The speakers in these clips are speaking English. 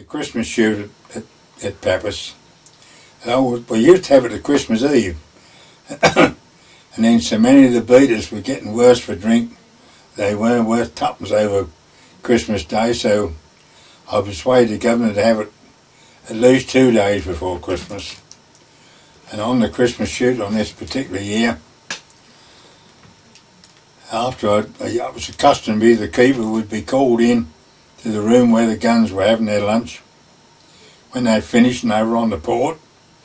Christmas shoot at Pappas. We used to have it at Christmas Eve. And then so many of the beaters were getting worse for drink. They weren't worth tuppence over Christmas Day, so I persuaded the governor to have it at least 2 days before Christmas. And on the Christmas shoot on this particular year, after it was accustomed to be the keeper would be called in to the room where the guns were having their lunch. When they finished and they were on the port,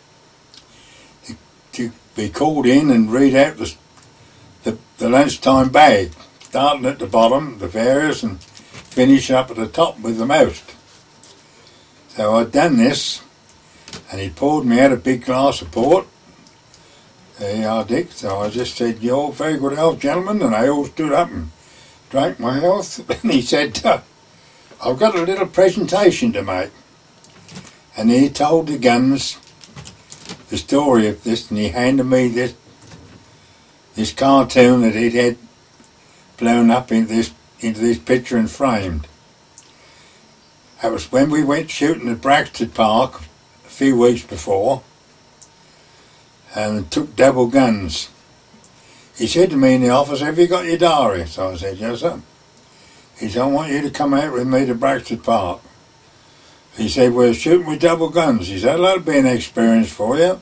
to be called in and read out the lunchtime bag, starting at the bottom, the various, and finish up at the top with the most. So I'd done this, and he poured me out a big glass of port. There you are, Dick. So I just said, "You're very good health, gentlemen," and they all stood up and drank my health. And he said, "I've got a little presentation to make." And he told the guns the story of this, and he handed me this cartoon that he'd had blown up into this picture and framed. That was when we went shooting at Braxted Park a few weeks before, and took double guns. He said to me in the office, "Have you got your diary?" So I said, "Yes, sir." He said, "I want you to come out with me to Braxted Park." He said, "We're shooting with double guns." He said, "That'll be an experience for you."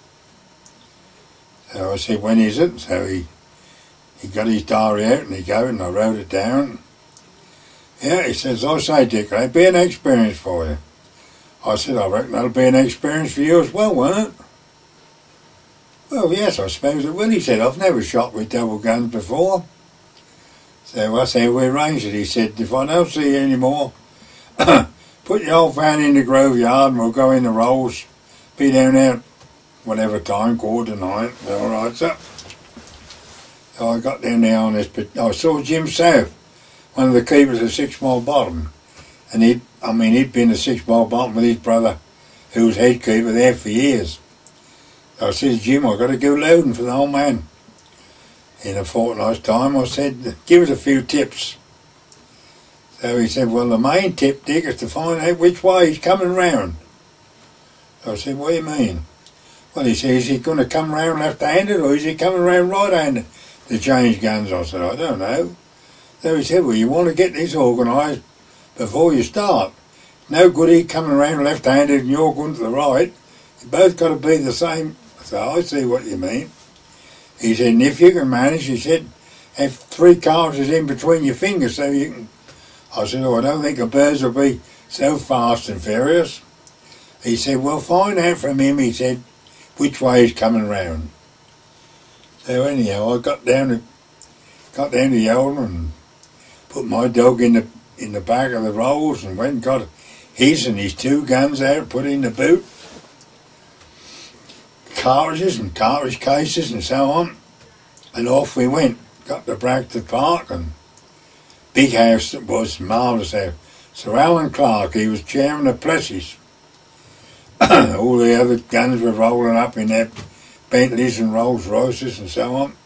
So I said, "When is it?" So he got his diary out and he go and I wrote it down. "Yeah," he says, "I say, Dick, that'll be an experience for you." I said, "I reckon that'll be an experience for you as well, won't it?" "Well, yes, I suppose it will." He said, "I've never shot with double guns before." So I said, "We arranged it." He said, "If I don't see you anymore, put your old van in the Grove Yard and we'll go in the rolls. Be down there whatever time, 8:45. All right, sir. So I got down there on this, but I saw Jim South, one of the keepers of 6 Mile Bottom. And he'd been to 6 Mile Bottom with his brother, who was head keeper there for years. So I said, "Jim, I've got to go loading for the old man." In a fortnight's time, I said, "Give us a few tips." So he said, "Well, the main tip, Dick, is to find out which way he's coming round." So I said, "What do you mean?" "Well," he said, "is he going to come round left-handed or is he coming round right-handed to change guns?" I said, "I don't know." So he said, "Well, you want to get this organised before you start. No good he coming round left-handed and you're going to the right. You both got to be the same." So I see what you mean. He said, "And if you can manage," he said, "have 3 cartridges in between your fingers so you can..." I said, "Oh, I don't think the birds will be so fast and furious." He said, "Well, find out from him," he said, "which way he's coming round." So anyhow, I got down to the old and put my dog in the back of the rolls and went and got his and his 2 guns out, put in the boot, cartridges and cartridge cases and so on, and off we went. Got to Braxted Park, and big house that was, marvellous house. Sir Alan Clark, he was chairman of Plessy's. All the other guns were rolling up in their Bentleys and Rolls Royces and so on.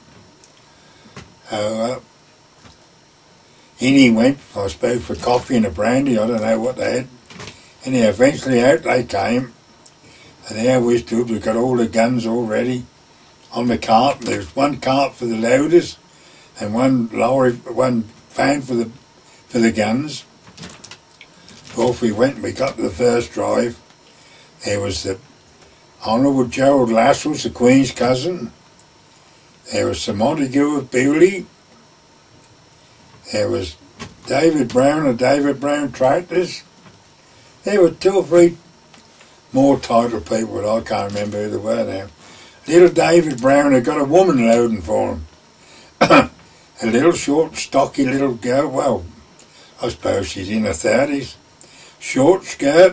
So in he went, I suppose, for coffee and a brandy, I don't know what they had. Anyhow, eventually out they came, and there we stood. We got all the guns all ready on the cart. There was 1 cart for the loaders and 1 van for the guns. Off we went and we got to the first drive. There was the Honourable Gerald Lascelles, the Queen's cousin. There was Sir Montague of Bewley. There was David Brown of David Brown Tractors. There were 2 or 3 more title people, but I can't remember who they were now. Little David Brown had got a woman loading for him. A little short, stocky little girl, well, I suppose she's in her 30s. Short skirt.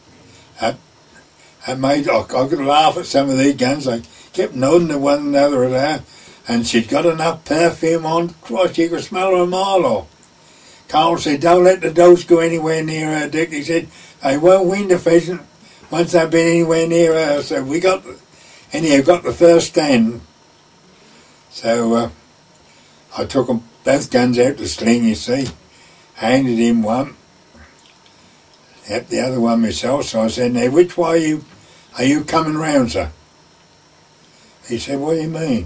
I could laugh at some of these guns. I kept nodding to one another at her, and she'd got enough perfume on, Christ, you could smell her a mile off. Carl said, "Don't let the dogs go anywhere near her, Dick." He said, "They won't win the pheasant once they've been anywhere near her." So we got the first stand. So I took both guns out to sling, you see, handed him one, Yep, the other one myself. So I said, now, which way are you coming round, sir? He said, what do you mean?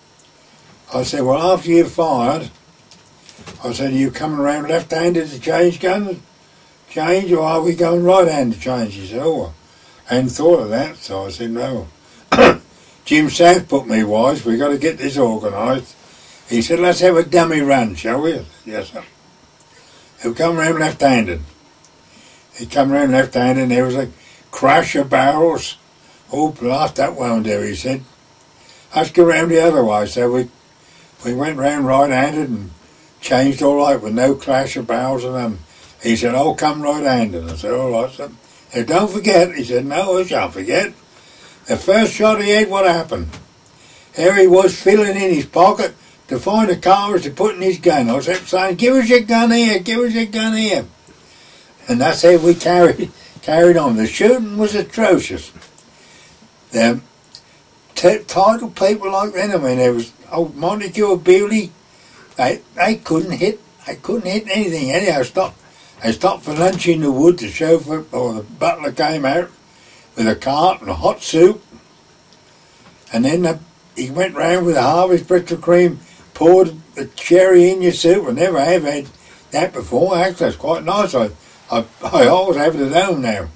I said, well, after you've fired, I said, are you coming around left-handed to change guns? Change, or are we going right-handed to change? He said, oh, I hadn't thought of that. So I said, no. Jim South put me wise, we got to get this organised. He said, let's have a dummy run, shall we? I said, yes, sir. He'll come round left-handed. He come round left-handed and there was a crash of barrels. Oh, blast, that won't do, he said. Let's go round the other way. So we went round right-handed and changed all right with no clash of barrels and them. He said, I'll come right-handed. I said, all right, sir. Now, don't forget. He said, no, I shan't forget. The first shot he had, what happened? Here he was feeling in his pocket to find a cartridge to put in his gun. I kept saying, give us your gun here, give us your gun here. And that's how we carried on. The shooting was atrocious. The title people like that, I mean, there was old Montague Bewley, they couldn't hit anything. Anyhow, they stopped for lunch in the wood. The chauffeur or the butler came out with a cart and a hot soup, and then he went round with a Harvey's Bristol cream, poured the cherry in your soup. I never have had that before. Actually, that's quite nice. I always have it at home now.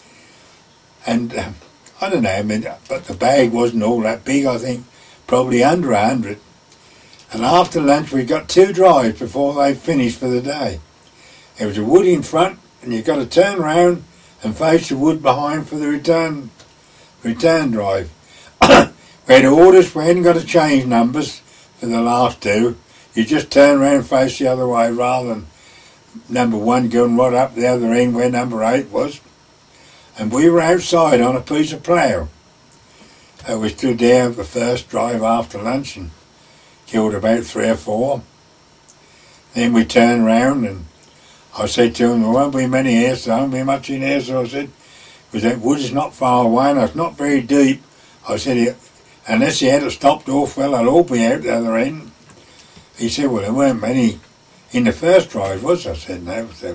And I don't know, I mean, but the bag wasn't all that big. I think probably under 100. And after lunch, we got 2 drives before they finished for the day. There was a wood in front, and you got to turn round and face the wood behind for the return drive. We had orders, we hadn't got to change numbers for the last 2. You just turn around and face the other way rather than number 1 going right up the other end where number 8 was. And we were outside on a piece of plough. We stood there the first drive after lunch and killed about 3 or 4. Then we turned round and I said to him, there won't be many here, so there won't be much in here. So I said, because that wood is not far away and it's not very deep. I said, unless you had it stopped off, well, they'll all be out the other end. He said, well, there weren't many in the first drive, was there? I said, no. So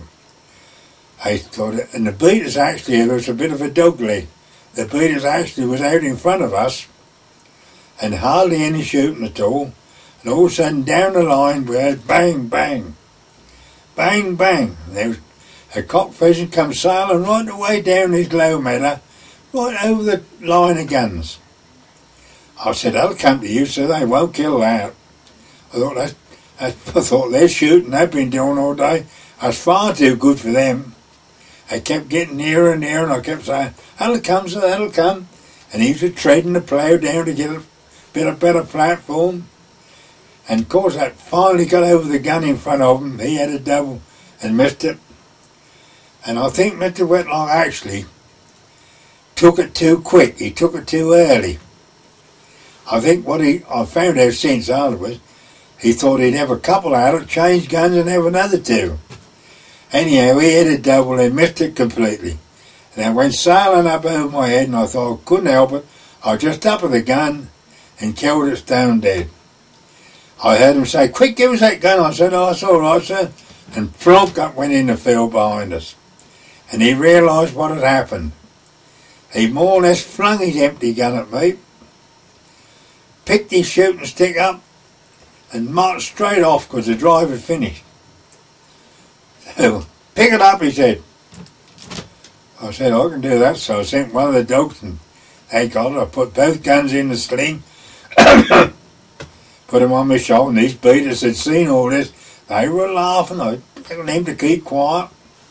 I thought, and the beaters actually, there was a bit of a dogleg. The beaters actually was out in front of us and hardly any shooting at all. And all of a sudden, down the line, we heard bang, bang. Bang, bang. There was a cock pheasant come sailing right away down this low meadow, right over the line of guns. I said, they'll come to you, so they won't kill that. I thought they're shooting, they've been doing all day. That's far too good for them. They kept getting nearer and nearer, and I kept saying, that'll come, sir, that'll come. And he was treading the plough down to get a bit of better platform. And of course that finally got over the gun in front of him. He had a double and missed it. And I think Mr. Whitlock actually took it too quick. He took it too early. I think I found out since afterwards, he thought he'd have a couple out of change guns and have another 2. Anyhow, he had a double and missed it completely. And I went sailing up over my head and I thought I couldn't help it. I just up with the gun and killed it stone dead. I heard him say, quick, give us that gun. I said, oh, that's all right, sir. And plonk up went in the field behind us. And he realised what had happened. He more or less flung his empty gun at me, picked his shooting stick up, and marched straight off because the drive had finished. So, pick it up, he said. I said, I can do that. So I sent one of the dogs and they got it. I put both guns in the sling. Put them on my shoulder, and these beaters had seen all this. They were laughing. I told them to keep quiet.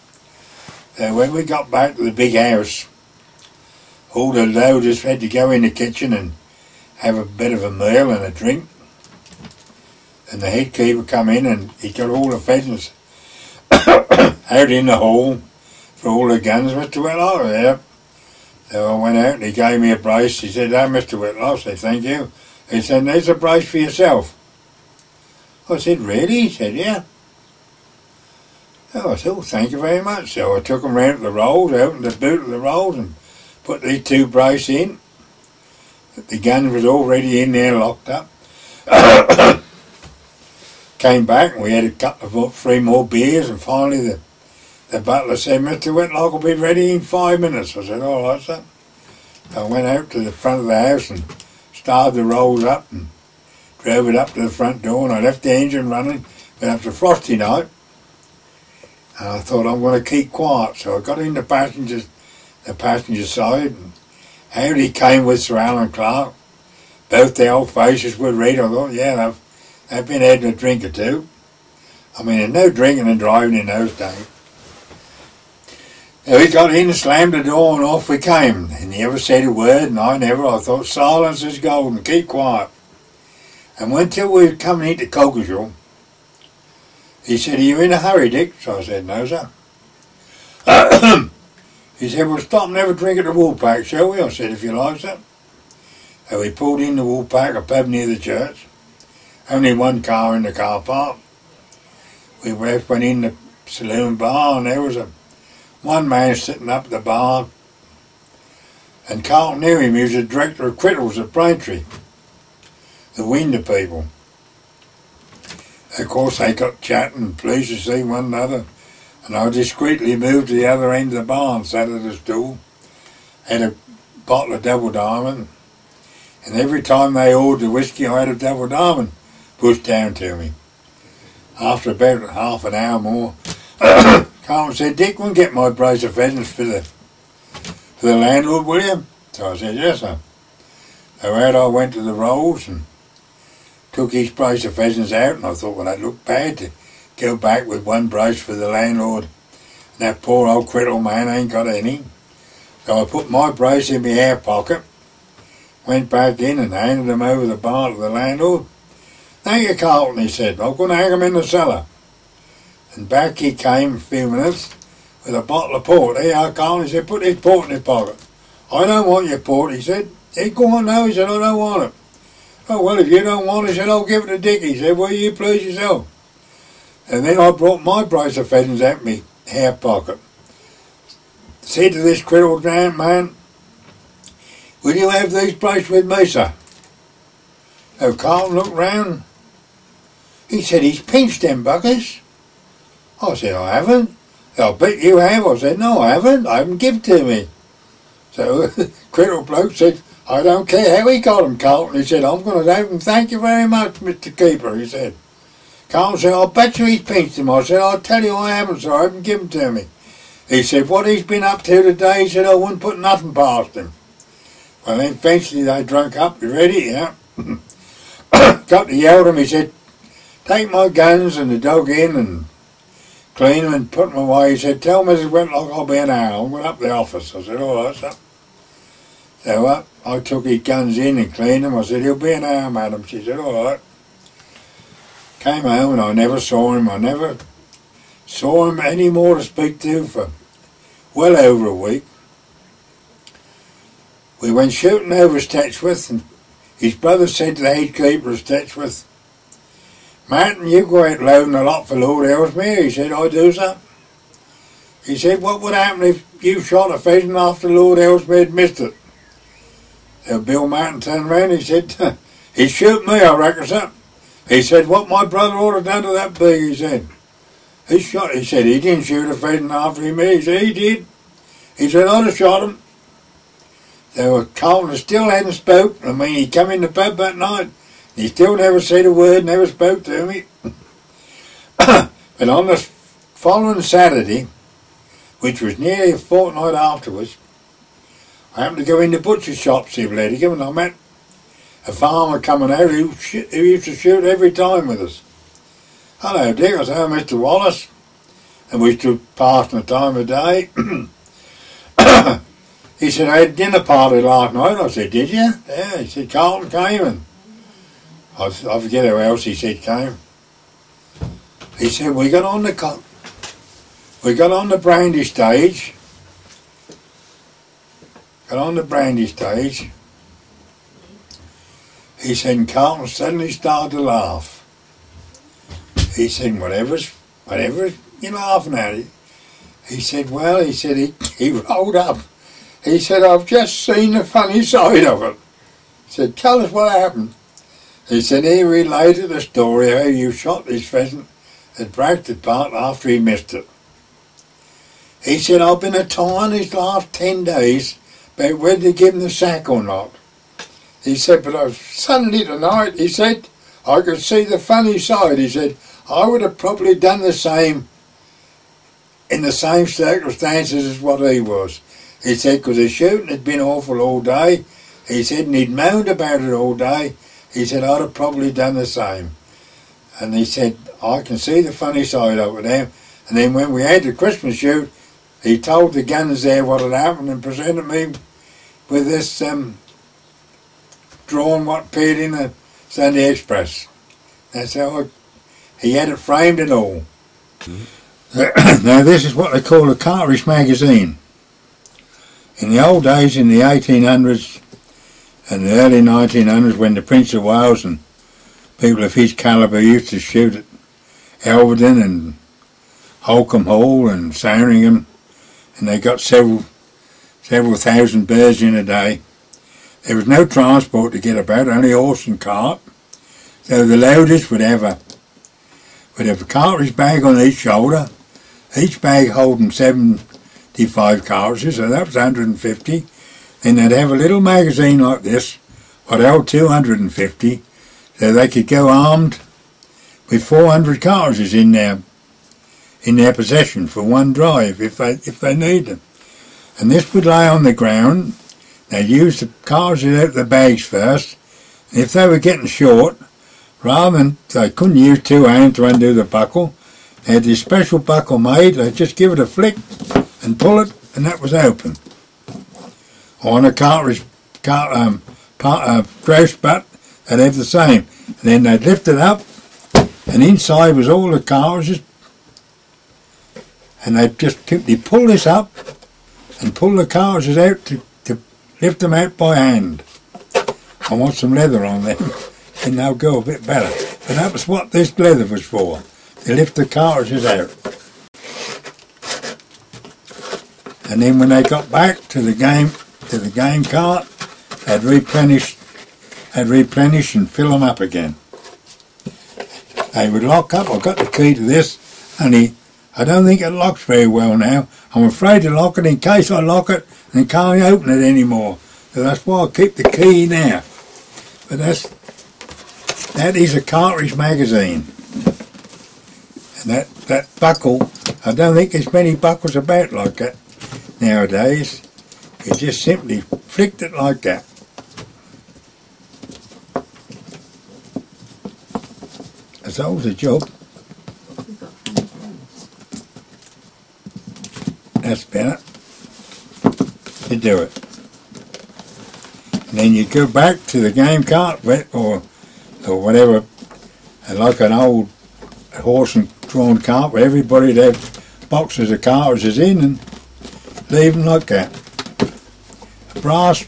So when we got back to the big house, all the loaders had to go in the kitchen and have a bit of a meal and a drink. And the head keeper come in and he got all the pheasants out in the hall for all the guns. Mr. Whitlock, yeah. So I went out and he gave me a brace. He said, oh, Mr. Whitlock, I said, thank you. He said, there's a brace for yourself. I said, really? He said, yeah. Oh, I said, well, thank you very much. So I took them round to the rolls, opened the boot of the rolls and put these 2 brace in. The gun was already in there locked up. Came back and we had a couple of 3 more beers and finally the the butler said, Mr. Whitlock will be ready in 5 minutes. I said, all right, sir. I went out to the front of the house and started the rolls up and drove it up to the front door, and I left the engine running. Went up to frosty night, and I thought I'm going to keep quiet, so I got in the passenger side, and out he came with Sir Alan Clark. Both the old faces were red. I thought, yeah, they've been having a drink or two. I mean, there's no drinking and driving in those days. So we got in and slammed the door, and off we came. And he never said a word, and I never. I thought, silence is golden, keep quiet. And when till we were coming into Coggeshall, he said, are you in a hurry, Dick? So I said, no, sir. He said, well, stop and have a drink at the Woolpack, shall we? I said, if you like, sir. So we pulled in the Woolpack, a pub near the church. Only one car in the car park. We went in the saloon bar, and there was one man sitting up at the bar, and Carlton knew him. He was the director of Crittles at Braintree, the Winder people. Of course, they got chatting and pleased to see one another, and I discreetly moved to the other end of the bar and sat at a stool, had a bottle of Double Diamond, and every time they ordered the whiskey, I had a Double Diamond pushed down to me. After about half an hour more, Carlton said, Dick, we'll get my brace of pheasants for the landlord, will you? So I said, yes, sir. So out I went to the rolls and took his brace of pheasants out, and I thought, well, that looked bad to go back with one brace for the landlord. And that poor old Criddle man ain't got any. So I put my brace in my hair pocket, went back in and handed them over the bar to the landlord. Thank you, Carlton, he said. I'm going to hang them in the cellar. And back he came a few minutes with a bottle of port. Here, Carlton, he said, put this port in his pocket. I don't want your port, he said. He go on, no, he said, I don't want it. Oh, well, if you don't want it, he said, I'll give it to Dick. He said, well, you please yourself. And then I brought my brace of pheasants out of my hair pocket. Said to this Criddle man, will you have these braces with me, sir? So Carlton looked round. He said, he's pinched them buggers. I said, I haven't. I'll bet you have. I said, no, I haven't given to me. So Criddle bloke said, I don't care how he got them, Carlton. He said, I'm going to have them. Thank you very much, Mr. Keeper, he said. Carlton said, I'll bet you he's pinched them. I said, I'll tell you I haven't, sir. I haven't given to me. He said, what he's been up to today, he said, I wouldn't put nothing past him. Well, then eventually they drunk up. You ready? Yeah. Got to yell at him. He said, take my guns and the dog in and clean them and put them away. He said, tell Mrs. Whitlock I'll be an hour. I'm going up the office. I said, all right, sir. So I took his guns in and cleaned them. I said, he'll be an hour, madam. She said, all right. Came home and I never saw him. I never saw him any more to speak to for well over a week. We went shooting over Stetchworth, and his brother said to the head keeper of Stetchworth, Martin, you go out loading a lot for Lord Ellesmere. He said, I do, sir. He said, what would happen if you shot a pheasant after Lord Ellesmere had missed it? So Bill Martin turned round and he said, he'd shoot me, I reckon, sir. He said, what my brother ought to done to that pig, he said. He said, he didn't shoot a pheasant after him. He said, he did. He said, I'd have shot him. So Carlton still hadn't spoke. I mean, he come in the pub that night. He still never said a word, never spoke to me. But on the following Saturday, which was nearly a fortnight afterwards, I happened to go in the butcher's shop, see Ledicum, and I met a farmer coming out who used to shoot every time with us. Hello, Dick. I said, oh, Mr. Wallace. And we stood passing the time of day. He said, I had a dinner party last night. I said, did you? Yeah. He said, Carlton came, and I forget who else he said came. He said, we got on the brandy stage. He said, and Carlton suddenly started to laugh. He said, whatever you laughing at? He said, well, he rolled up. He said, I've just seen the funny side of it. He said, tell us what happened. He said, he related the story how you shot this pheasant at Bracted Park after he missed it. He said, I've been a tying these last 10 days about whether to give him the sack or not. He said, but suddenly tonight, he said, I could see the funny side. He said, I would have probably done the same in the same circumstances as what he was. He said, because the shooting had been awful all day. He said, and he'd moaned about it all day. He said, I'd have probably done the same. And he said, I can see the funny side of it now. And then when we had the Christmas shoot, he told the gunners there what had happened and presented me with this drawing what appeared in the Sunday Express. That's how he had it framed and all. Now this is what they call a cartridge magazine. In the old days, in the 1800s and the early 1900s, when the Prince of Wales and people of his calibre used to shoot at Elvedon and Holcombe Hall and Sandringham, and they got several thousand birds in a day. There was no transport to get about, only horse and cart. So the loaders would have a cartridge bag on each shoulder, each bag holding 75 cartridges, so that was 150. Then they'd have a little magazine like this, what held 250, so they could go armed with 400 cartridges in their possession for one drive if they need them. And this would lay on the ground. They'd use the cartridges out of the bags first, and if they were getting short, rather than they couldn't use two hands to undo the buckle, they had this special buckle made. They'd just give it a flick and pull it, and that was open. Or on a cartridge grouse butt, they'd have the same. And then they'd lift it up, and inside was all the cartridges, and they'd just simply pull this up and pull the cartridges out to lift them out by hand. I want some leather on them, and they'll go a bit better. But that was what this leather was for, to lift the cartridges out. And then when they got back to the game cart, they'd replenish and fill them up again. They would lock up. I've got the key to this, only I don't think it locks very well now. I'm afraid to lock it in case I lock it and can't open it anymore. So that's why I keep the key now. But that is a cartridge magazine. And that buckle, I don't think there's many buckles about like that nowadays. You just simply flicked it like that. That's all the job. That's better to do it. And then you go back to the game cart or whatever, like an old horse and drawn cart where everybody'd have boxes of cartridges in and leave them like that. A brass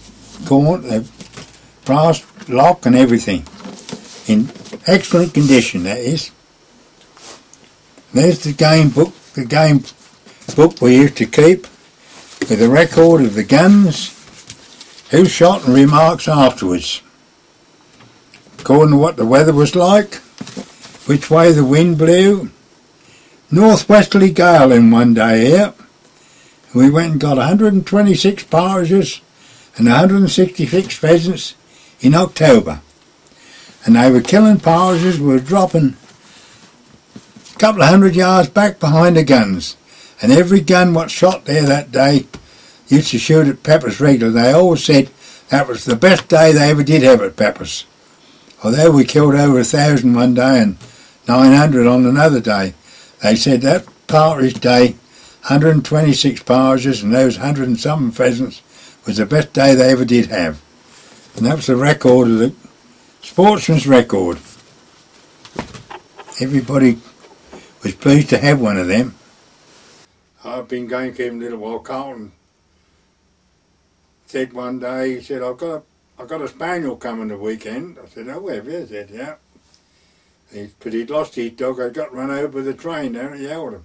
lock and everything. In excellent condition, that is. There's the game book we used to keep with a record of the guns, who shot and remarks afterwards, according to what the weather was like, which way the wind blew. Northwesterly gale in one day here. We went and got 126 partridges and 166 pheasants in October. And they were killing partridges, we were dropping a couple of 100 yards back behind the guns. And every gun what shot there that day used to shoot at Peppers regular. They always said that was the best day they ever did have at Peppers. Although we killed over 1,000 one day and 900 on another day, they said that partridge day, 126 partridges and those 100 and something pheasants was the best day they ever did have. And that was the record of the sportsman's record. Everybody was pleased to have one of them. I've been gamekeeping a little while. Carlton said one day, he said, I've got a spaniel coming the weekend. I said, oh, have you? He said, yeah. Because he'd lost his dog, I got run over with a train down at Yeldham.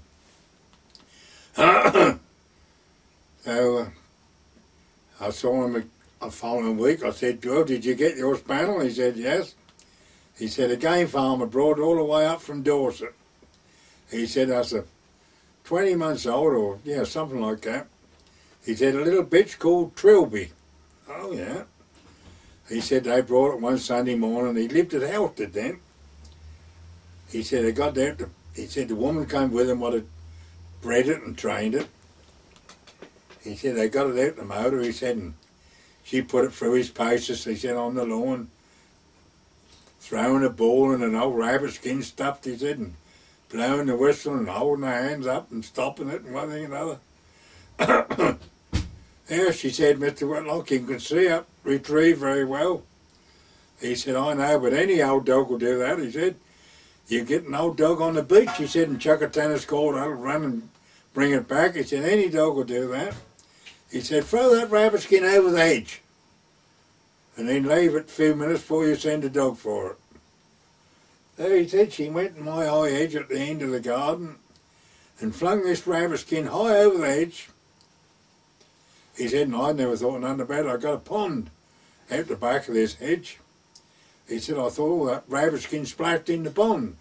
So I saw him the following week. I said, Joe, did you get your spaniel? He said, yes. He said, a game farmer brought it all the way up from Dorset. He said, that's a 20 months old, or yeah, something like that. He said a little bitch called Trilby. Oh yeah. He said they brought it one Sunday morning. He lived at Halstead then. He said they got there. He said the woman came with him, what had bred it and trained it. He said they got it out the motor. He said, and she put it through his paces. He said on the lawn, throwing a ball and an old rabbit skin stuffed. He said, and blowing the whistle and holding her hands up and stopping it and one thing and another. Yeah, she said, Mr. Whitlock, you can see up, retrieve very well. He said, I know, but any old dog will do that. He said, you get an old dog on the beach, he said, and chuck a tennis court, I'll run and bring it back. He said, any dog will do that. He said, throw that rabbit skin over the hedge and then leave it a few minutes before you send a dog for it. So he said, she went in my high hedge at the end of the garden and flung this rabbit skin high over the hedge. He said, and I never thought nothing about it. I got a pond out the back of this hedge. He said, I thought, that rabbit skin splashed in the pond.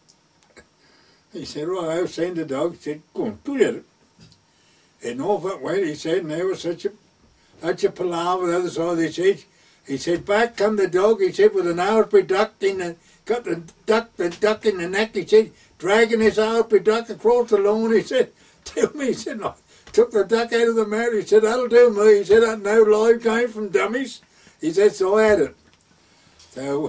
He said, right, I'll send the dog. He said, go on, good at it. And off it went, he said, and there was such a palaver the other side of this hedge. He said, back come the dog, he said, with an Owlsbury duck in the, got the duck in the neck, he said, dragging his Owlsbury duck across the lawn, he said, to me, he said, no. Took the duck out of the mouth. He said, that'll do me. He said, that no live came from dummies. He said, so I had it. So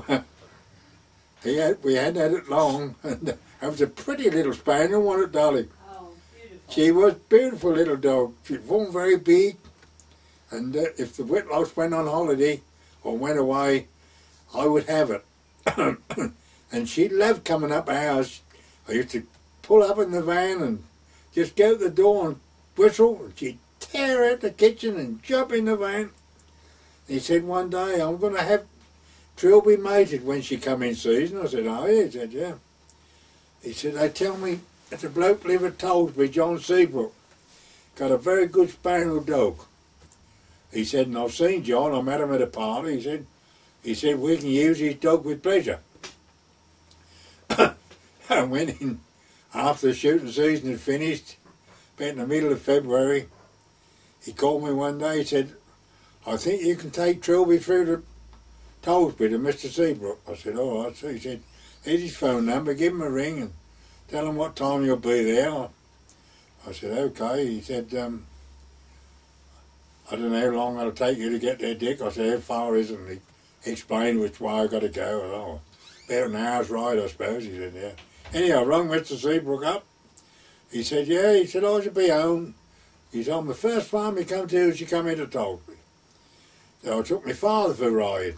we hadn't had it long. And it was a pretty little spaniel, wasn't it, Dolly? Oh, beautiful. She was a beautiful little dog. She wasn't very big. And if the Whitlocks went on holiday or went away, I would have it. And she loved coming up ours. I used to pull up in the van and just go to the door and whistle, and she'd tear out the kitchen and jump in the van. He said one day, I'm going to have Trilby mated when she come in season. I said, oh yeah. He said, yeah. He said, they tell me that a bloke live at Tollesby, John Seabrook, got a very good spaniel dog. He said, and I've seen John, I met him at a party. He said we can use his dog with pleasure. I went in after the shooting season had finished, about in the middle of February. He called me one day, he said, I think you can take Trilby through to Tollesby to Mr. Seabrook. I said, all right. So he said, here's his phone number, give him a ring and tell him what time you'll be there. I said, okay. He said, I don't know how long it'll take you to get there, Dick. I said, how far is it? And he explained which way I got to go. Oh, about an hour's ride, I suppose. He said, yeah. Anyhow, I rang Mr. Seabrook up. He said, yeah. He said, I should be home. He told me the first farm he come to, she come into Tollesby. So I took my father for a ride.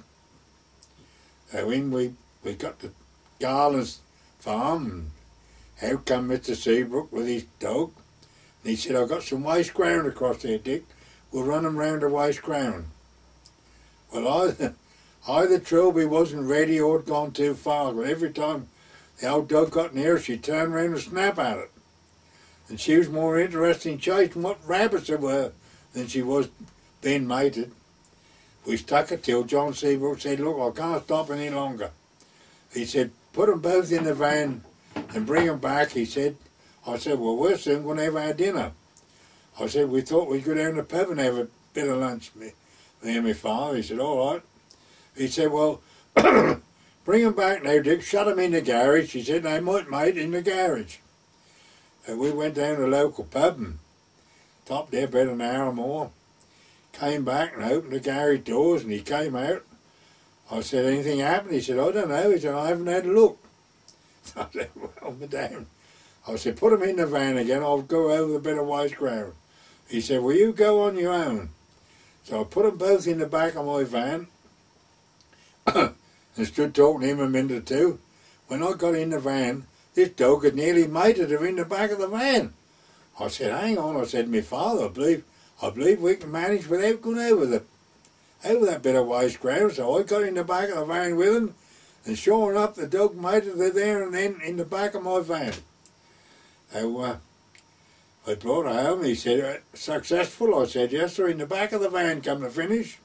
So when we got to Garland's farm, and out come Mr. Seabrook with his dog. And he said, I've got some waste ground across there, Dick. We'll run them round the waste ground. Well, either Trilby wasn't ready or had gone too far, but every time the old dog got near, she'd turn round and snap at it. And she was more interested in chasing what rabbits there were than she was being mated. We stuck it till John Seabrook said, look, I can't stop any longer. He said, put them both in the van and bring them back, he said. I said, well, we're soon going to have our dinner. I said, we thought we'd go down to the pub and have a bit of lunch, me and my father. He said, all right. He said, well, bring them back now, Dick, shut them in the garage. He said, they might mate in the garage. And we went down to the local pub and stopped there about an hour or more. Came back and opened the garage doors and he came out. I said, anything happened? He said, I don't know. He said, I haven't had a look. I said, well, madame. I said, put him in the van again. I'll go over the bit of waste ground. He said, well, you go on your own. So I put them both in the back of my van and stood talking to him a minute or two. When I got in the van, this dog had nearly mated her in the back of the van. I said, hang on. I said to my father, I believe we can manage without going over that bit of waste ground. So I got in the back of the van with him, and sure enough, the dog mated her there and then in the back of my van. So I brought her home. He said, successful? I said, yes, sir, in the back of the van, come to finish.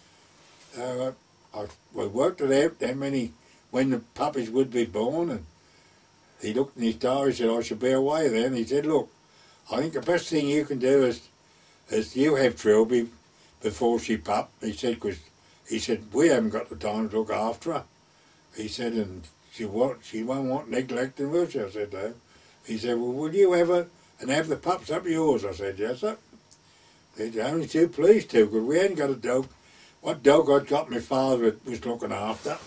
I worked it out then when the puppies would be born, and he looked in his diary, he said, I should be away then. He said, look, I think the best thing you can do is you have Trilby before she pup. He said, 'cause he said, we haven't got the time to look after her. He said, and she won't want neglecting, will she? I said, no. He said, well, will you ever and have the pups up yours? I said, yes, sir. They're only too pleased to, because we hadn't got a dog. What dog I'd got my father was looking after.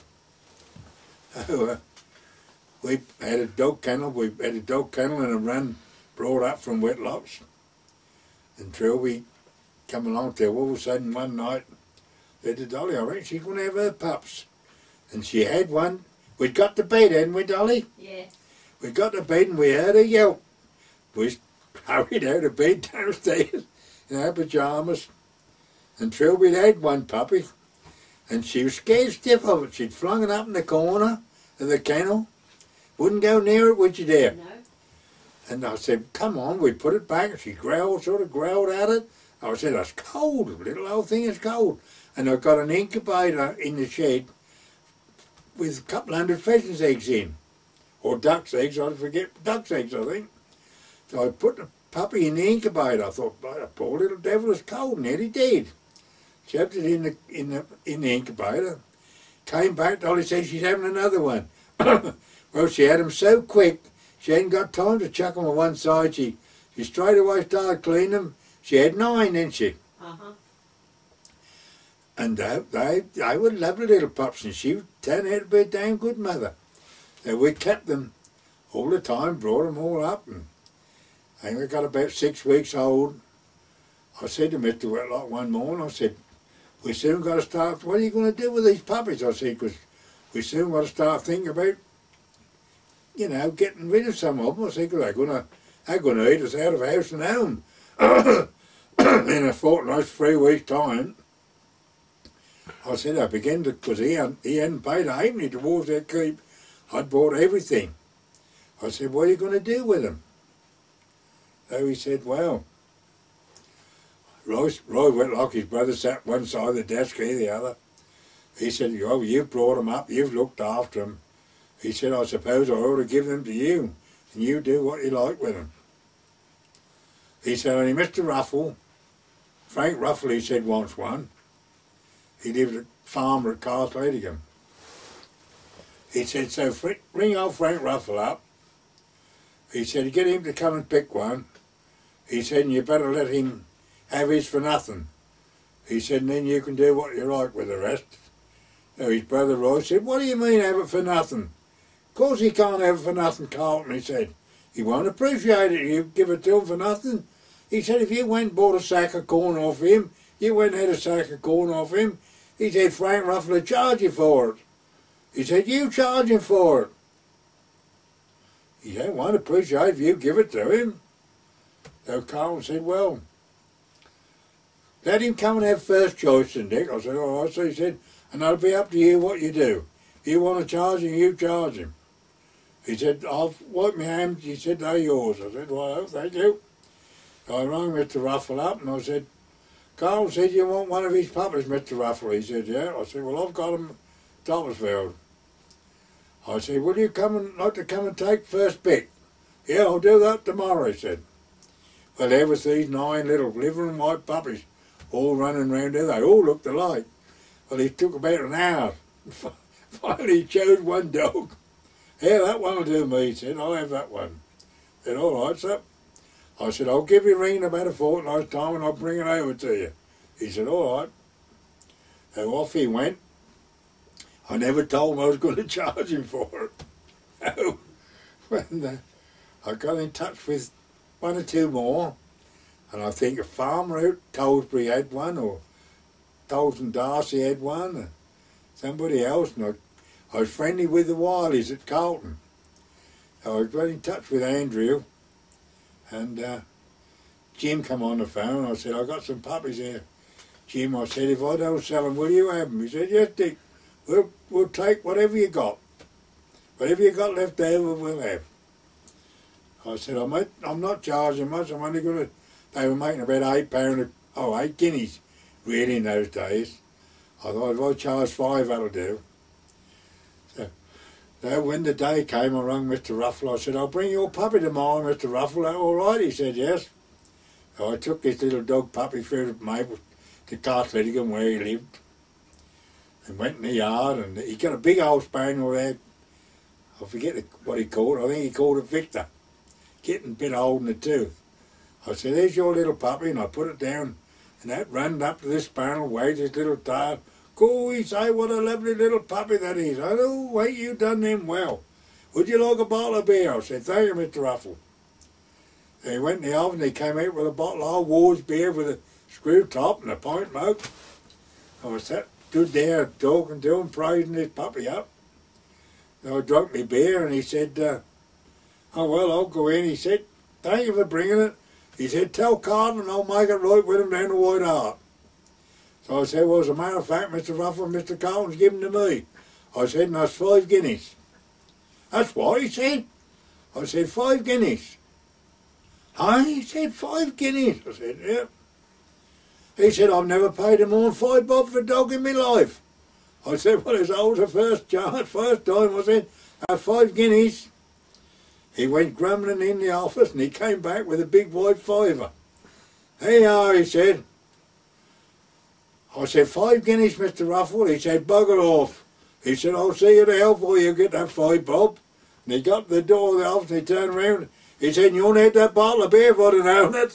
We had a dog kennel. We had a dog kennel and a run brought up from Whitlocks. And Trilby come along there all of a sudden one night, said to Dolly, I reckon she's going to have her pups. And she had one. We'd got to bed, hadn't we, Dolly? Yeah. We got to bed and we heard her yelp. We hurried out of bed downstairs in our pyjamas. And Trilby had one puppy. And she was scared stiff of it. She'd flung it up in the corner of the kennel. Wouldn't go near it, would you dare? No. And I said, come on, we put it back. She growled, sort of growled at it. I said, that's cold, the little old thing is cold. And I've got an incubator in the shed with a couple hundred pheasants' eggs in. Or duck's eggs, I forget, duck's eggs, I think. So I put the puppy in the incubator. I thought, the poor little devil is cold, nearly dead. Shoved it in the incubator. Came back, Dolly said she's having another one. Well, she had them so quick, she hadn't got time to chuck them on one side. She straight away started cleaning them. She had 9, didn't she? Uh-huh. And they were lovely little pups, and she turned out to be a damn good mother. So we kept them all the time, brought them all up, and I think they got about 6 weeks old. I said to Mr. Whitlock one morning, I said, we soon got to start, what are you going to do with these puppies? I said, because we soon got to start thinking about, you know, getting rid of some of them. I said, because they're going to eat us out of house and home in a fortnight, 3 weeks' time. I said, I began to, because he hadn't paid a halfpenny towards that keep. I'd bought everything. I said, what are you going to do with them? So he said, well, Roy Whitlock, his brother, sat one side of the desk, he the other. He said, oh, you've brought them up, you've looked after them. He said, I suppose I ought to give them to you, and you do what you like with them. He said, only Mr. Ruffle, Frank Ruffle, he said, wants one. He lived at farmer at Castle Edingham. He said, so ring old Frank Ruffle up. He said, get him to come and pick one. He said, and you better let him have his for nothing. He said, and then you can do what you like with the rest. So his brother Roy said, what do you mean have it for nothing? Of course he can't have it for nothing, Carlton, he said. He won't appreciate it, you give it to him for nothing. He said, if you went and bought a sack of corn off him, you went and had a sack of corn off him, he said, Frank Ruffle will charge you for it. He said, you charge him for it. He said, won't appreciate if you give it to him. So Carlton said, well, let him come and have first choice, and Dick. I said, all right. So he said, and it'll be up to you what you do. If you want to charge him, you charge him. He said, I'll wipe my hands. He said, they're yours. I said, well, thank you. So I rang Mr. Ruffle up and I said, Carl said, you want one of his puppies, Mr. Ruffle? He said, yeah. I said, well, I've got him at Thomasfield. I said, will you like to come and take first pick? Yeah, I'll do that tomorrow, he said. Well, there was these 9 little liver and white puppies all running round there. They all looked alike. Well, it took about an hour. Finally, he chose one dog. Yeah, that one will do me, he said. I'll have that one. I said, all right, sir. I said, I'll give you a ring in about a fortnight's time and I'll bring it over to you. He said, all right. So off he went. I never told him I was going to charge him for it. So, when I got in touch with 1 or 2 more, and I think a farmer out Tollesbury had one, or Tolles and Darcy had one, or somebody else, and I was friendly with the Wileys at Carlton. So I got in touch with Andrew, and Jim come on the phone. I said, I got some puppies here. Jim, I said, if I don't sell them, will you have them? He said, yes, Dick, we'll take whatever you got. Whatever you got left over, we'll have. I said, I'm not charging much, I'm only going to... They were making about £8 guineas, really, in those days. I thought, if I charge 5, that'll do. So So when the day came, I rang Mr. Ruffle. I said, I'll bring your puppy tomorrow, Mr. Ruffle. All right, he said, yes. So I took this little dog puppy through the Maple to Cartleddigan where he lived and went in the yard, and he got a big old spaniel there. I forget what he called it. I think he called it Victor. Getting a bit old in the tooth. I said, there's your little puppy, and I put it down, and that ran up to this spaniel, waved his little tail. Cool, he say, what a lovely little puppy that is. I said, oh, wait, you done them well. Would you like a bottle of beer? I said, thank you, Mr. Ruffle. And he went in the oven, he came out with a bottle of old Ward's beer with a screw top and a pint mug. I was stood there talking to him, praising his puppy up. So I drank my beer, and he said, oh, well, I'll go in. He said, thank you for bringing it. He said, tell Carlton I'll make it right with him down the White Hart. So I said, well, as a matter of fact, Mr. Ruffle, Mr. Carlton's given to me. I said, and that's 5 guineas. That's what he said. I said, 5 guineas. Huh? He said, 5 guineas. I said, yeah. He said, I've never paid him more than 5 bob for a dog in my life. I said, well, it's always the first time. I said, 5 guineas. He went grumbling in the office, and he came back with a big white fiver. Here you are, he said. I said, 5 guineas, Mr. Ruffle. He said, bugger off. He said, I'll see you to hell before you get that 5 bob. And he got to the door of the office, and he turned around. He said, you want to have that bottle of beer if I'd have known it?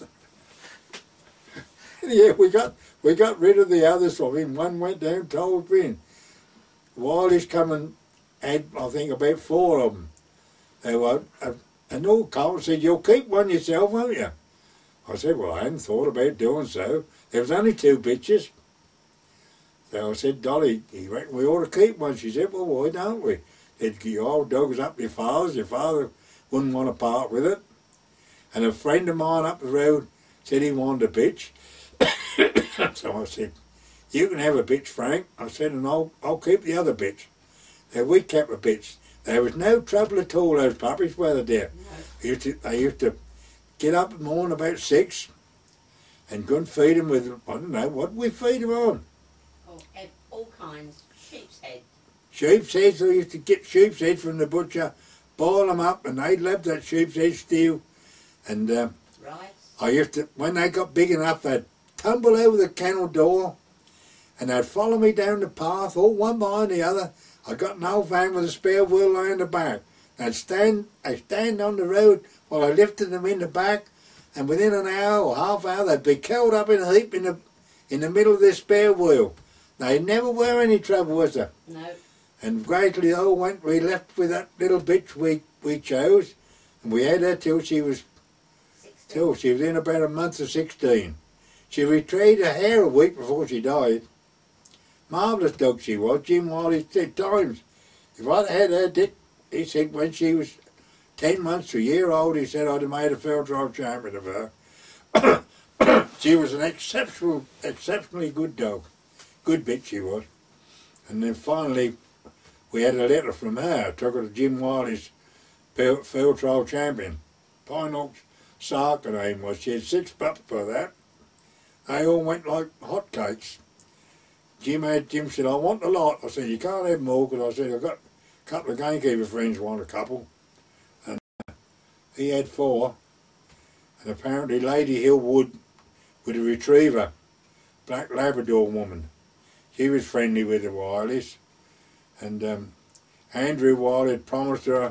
Yeah, we got rid of the others from him. One went down to Old Bin. While he's coming, had, I think, about 4 of them. They were, and old Carl said, you'll keep one yourself, won't you? I said, well, I hadn't thought about doing so. There was only 2 bitches. So I said, Dolly, he reckoned we ought to keep one. She said, well, why don't we? Said, your old dog's up your father wouldn't want to part with it. And a friend of mine up the road said he wanted a bitch. So I said, you can have a bitch, Frank. I said, and I'll keep the other bitch. So we kept a bitch. There was no trouble at all, those puppies, were there? No. They used to get up in the morning about 6 and go and feed them with, I don't know, what did we feed them on? Oh, all kinds. Sheep's head. Sheep's heads. They used to get sheep's heads from the butcher, boil them up, and they loved that sheep's head stew. And right. I used to, when they got big enough, they'd tumble over the kennel door, and they'd follow me down the path, all one behind the other. I got an old van with a spare wheel lying the back. They'd stand on the road while I lifted them in the back, and within an hour or half hour they'd be curled up in a heap in the middle of this spare wheel. They never were any trouble, was there? No. And gradually we left with that little bitch we chose, and we had her till she was 16. Till she was in about a month of 16. She retrieved her hair a week before she died. Marvellous dog she was. Jim Wiley said times, if I'd had her, Dick, he said when she was 10 months to a year old, he said I'd have made a field trial champion of her. She was an exceptionally good dog. Good bitch she was. And then finally, we had a letter from her. Took her to Jim Wiley's field trial champion. Pine Oaks Sark, her name was. She had 6 pups for that. They all went like hotcakes. Jim said, I want a lot. I said, you can't have more, because I said, I've got a couple of gamekeeper friends want a couple. And he had 4. And apparently Lady Hillwood with a retriever, black Labrador woman. She was friendly with the Wileys. And Andrew Wiley had promised her,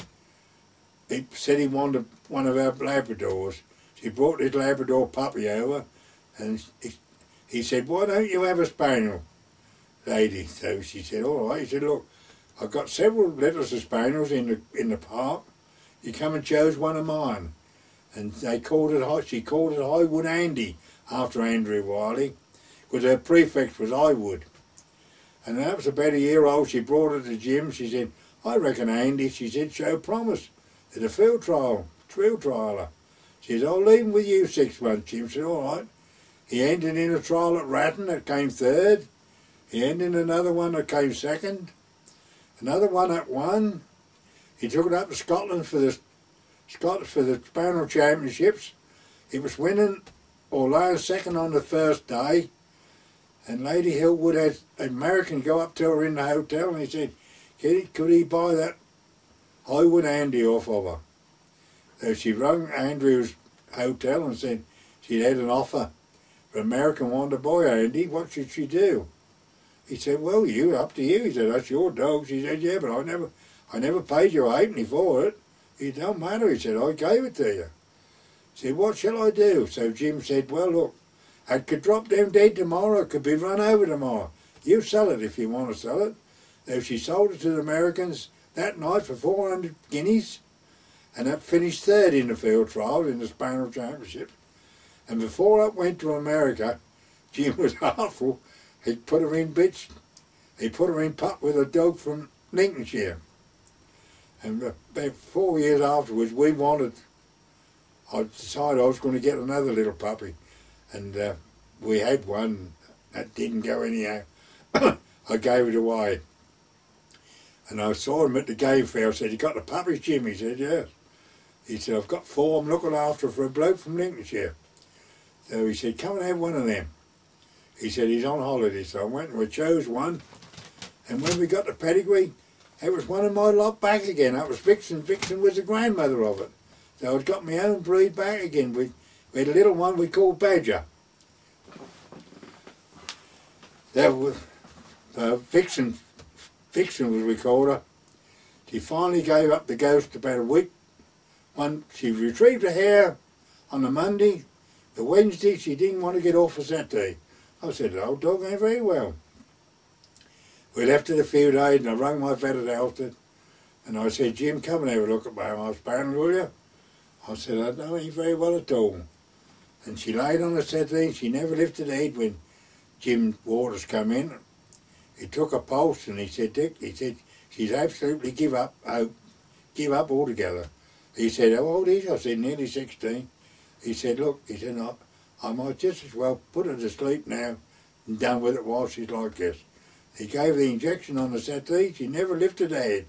he said he wanted one of our Labradors. She brought this Labrador puppy over, and he said, why don't you have a spaniel, lady? So she said, all right. He said, look, I've got several litters of spaniels in the park. You come and choose one of mine. And she called it Highwood Andy, after Andrew Wiley, because her prefix was Highwood. And that was about a year old. She brought her to Jim. She said, I reckon Andy, she said, show promise. At a field trialer. She said, I'll leave him with you 6 months. Jim said, all right. He entered in a trial at Ratton that came 3rd. He entered in another one that came 2nd. Another one that won. He took it up to Scotland for the Spaniel Championships. He was winning or laying 2nd on the first day. And Lady Hillwood had an American go up to her in the hotel, and he said, could he buy that I would Andy off of her. So she rang Andrew's hotel and said she'd had an offer. An American wanted to buy Andy. What should she do? He said, well, up to you. He said, that's your dog. She said, yeah, but I never paid you a halfpenny for it. It don't matter. He said, I gave it to you. He said, what shall I do? So Jim said, well, look, it could drop down dead tomorrow. It could be run over tomorrow. You sell it if you want to sell it. So she sold it to the Americans that night for 400 guineas. And that finished third in the field trial in the Spaniel Championship. And before that went to America, Jim was artful. He put her in bits. He put her in pup with a dog from Lincolnshire. And about 4 years afterwards, I decided I was going to get another little puppy. And we had one that didn't go anyhow. I gave it away. And I saw him at the game fair. I said, you got the puppies, Jim? He said, yes. He said, I've got 4. I'm looking after for a bloke from Lincolnshire. So he said, come and have one of them. He said, he's on holiday. So I went and we chose one. And when we got the pedigree, it was one of my lot back again. That was Vixen. Vixen was the grandmother of it. So I'd got my own breed back again. We had a little one we called Badger. That was Vixen was we called her. She finally gave up the ghost about a week. She retrieved her hair on the Monday. The Wednesday she didn't want to get off for Saturday. I said, the old dog ain't very well. We left it a few days and I rang my vet at Alston and I said, Jim, come and have a look at my house Spaniel, will you? I said, I don't ain't very well at all. And she laid on the settee. She never lifted her head when Jim Waters come in. He took a pulse and he said, Dick, she's absolutely give up altogether. He said, how old is she? I said, nearly 16. He said, look, I might just as well put her to sleep now and done with it while she's like this. He gave the injection on the settee. She never lifted her head.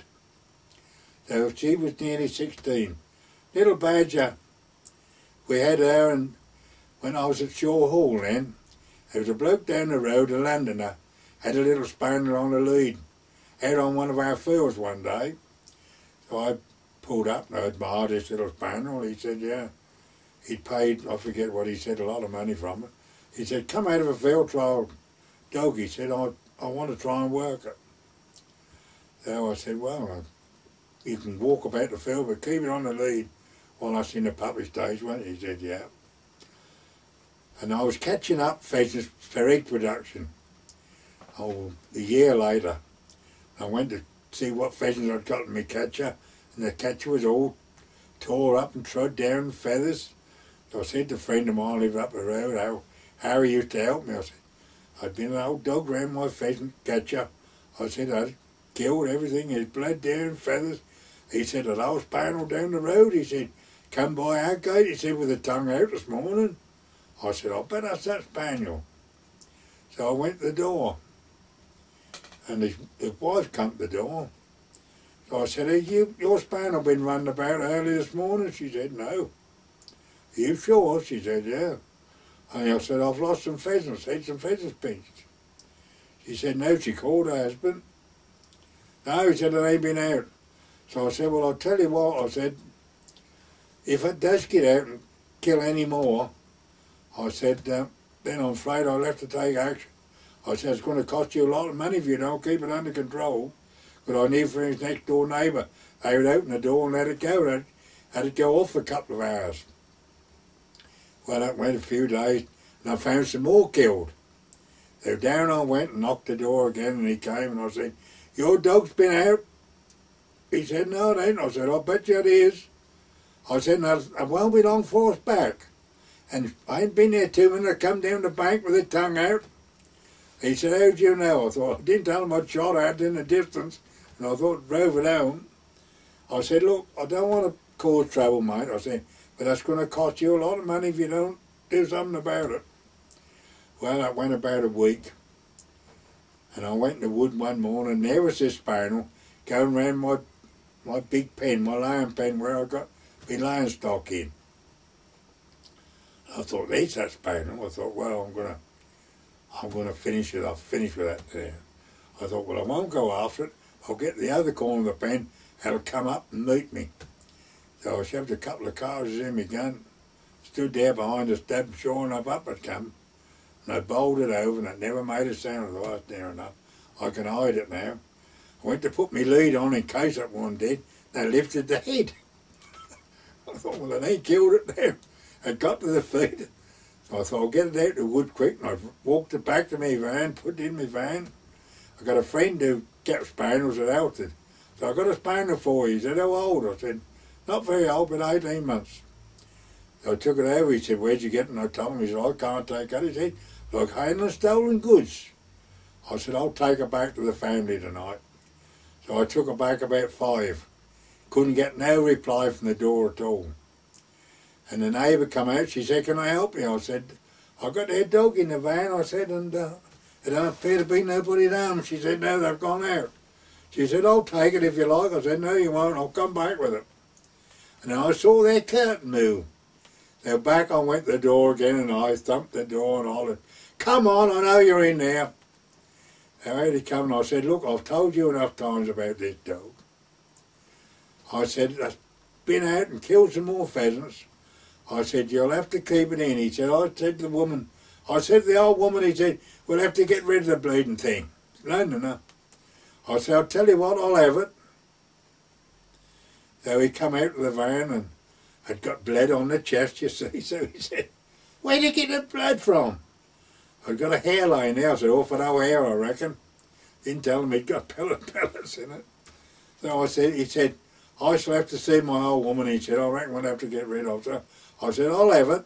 So she was nearly 16. Little Badger, we had her, and when I was at Shaw Hall then, there was a bloke down the road, a Londoner, had a little spaniel on the lead. Had on one of our fields one day. So I pulled up and I admired this little spaniel. He said, yeah. He'd paid, I forget what he said, a lot of money from it. He said, come out of a field trial dog. He said, I want to try and work it. So I said, well, you can walk about the field, but keep it on the lead while I was in the puppy stage, won't you? He said, yeah. And I was catching up pheasants for egg production. A year later, I went to see what pheasants I'd got in my catcher, and the catcher was all tore up and trod down with feathers. So I said to a friend of mine who lived up the road, how Harry used to help me. I said, I'd been an old dog round my pheasant catcher. I said, I'd killed everything, his blood down, feathers. He said, an old spaniel down the road. He said, come by our gate, he said, with the tongue out this morning. I said, I bet that's that spaniel. So I went to the door. And his wife come to the door. So I said, hey, your spaniel been running about early this morning? She said, no. Are you sure? She said, yeah. And I said, I've lost some pheasants, had some pheasants pinched. She said, no, she called her husband. No, he said, it ain't been out. So I said, well, I'll tell you what, I said, if it does get out and kill any more, I said, then I'm afraid I'll have to take action. I said, it's going to cost you a lot of money if you don't keep it under control. But I knew for his next door neighbour, they would open the door and let it go. They had it go off for a couple of hours. Well, that went a few days, and I found some more killed. So down I went and knocked the door again, and he came, and I said, your dog's been out? He said, no, it ain't. I said, I bet you it is. I said, no, it won't be long for us back. And I ain't been there 2 minutes, I come down the bank with his tongue out. He said, how do you know? I thought, I didn't tell him I'd shot at in the distance, and I thought, drove it home. I said, look, I don't want to cause trouble, mate. I said, but that's going to cost you a lot of money if you don't do something about it. Well, that went about a week. And I went in the wood one morning, and there was this spaniel going round my big pen, my lion pen, where I got my lion stock in. I thought, there's that spaniel. I thought, well, I'm gonna finish it. I'll finish with that there. I thought, well, I won't go after it. I'll get the other corner of the pen that'll come up and meet me. So I shoved a couple of cartridges in my gun, stood there behind the stub, sure enough up it come, and I bowled it over and it never made a sound, although I was near enough. I can hide it now. I went to put my lead on in case that one did, they lifted the head. I thought, well, they killed it there. It got to the feet. So I thought, I'll get it out of the wood quick, and I walked it back to my van, put it in my van. I got a friend who kept spaniels at Alton. So I got a spaniel for you. He said, how old? I said, not very old, but 18 months. So I took it over. He said, where'd you get it? And I told him. He said, I can't take it. He said, like handling stolen goods. I said, I'll take it back to the family tonight. So I took it back about 5. Couldn't get no reply from the door at all. And the neighbour come out, she said, can I help you? I said, I got their dog in the van, I said, and there don't appear to be nobody at home. She said, no, they've gone out. She said, I'll take it if you like. I said, no, you won't, I'll come back with it. And then I saw their curtain move. So back I went to the door again, and I thumped the door and all that. Come on, I know you're in there. So out he come, and I said, look, I've told you enough times about this dog. I said, I've been out and killed some more pheasants. I said, you'll have to keep it in. He said, I said to the woman, I said to the old woman, he said, we'll have to get rid of the bleeding thing. No, no, no. I said, I'll tell you what, I'll have it. So he come out of the van and had got blood on the chest, you see. So he said, where'd you get the blood from? I'd got a hairline there. I said, off of no hair, I reckon. Didn't tell him he'd got pellets in it. So I said, he said, I shall have to see my old woman. He said, I reckon we'll have to get rid of her. I said, I'll have it.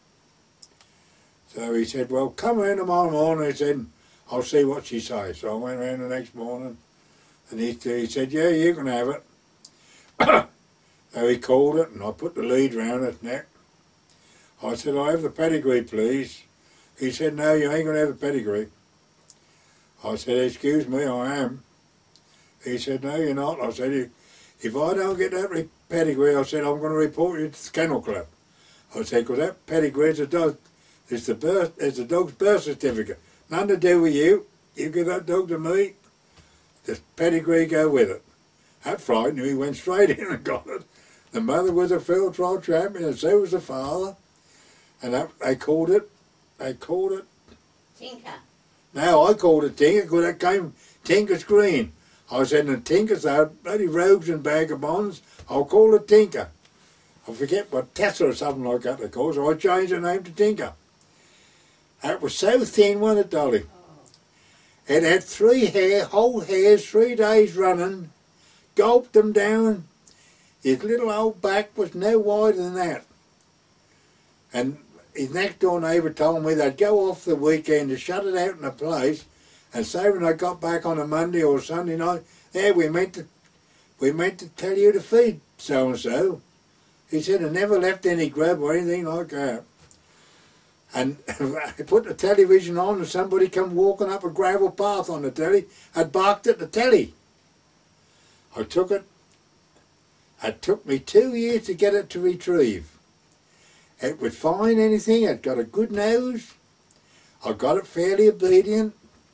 So he said, well, come round tomorrow morning. He said, I'll see what she says. So I went round the next morning, and he said, yeah, you can have it. So he called it, and I put the lead round its neck. I said, I'll have the pedigree, please. He said, no, you ain't going to have the pedigree. I said, excuse me, I am. He said, no, you're not. I said, if I don't get that pedigree, I said, I'm going to report you to the Kennel Club. I said, because that pedigree is it's the dog's birth certificate. Nothing to do with you. You give that dog to me, the pedigree go with it. That frightened him. He went straight in and got it. The mother was a field trial champion, and so was the father. And they called it Tinker. No, I called it Tinker because that came Tinker's Green. I said, the Tinkers are bloody rogues and vagabonds. I'll call it Tinker. I forget what Tessa or something like that they call it, so I changed the name to Tinker. That was so thin, wasn't it, Dolly? Oh. It had 3 whole hairs, 3 days running, gulped them down. His little old back was no wider than that. And his next door neighbour told me they'd go off the weekend to shut it out in a place, and say when I got back on a Monday or Sunday night, yeah, we meant to tell you to feed so and so. He said I never left any grub or anything like that. And I put the television on, and somebody come walking up a gravel path on the telly. I'd barked at the telly. I took it. It took me 2 years to get it to retrieve. It would find anything. It got a good nose. I got it fairly obedient.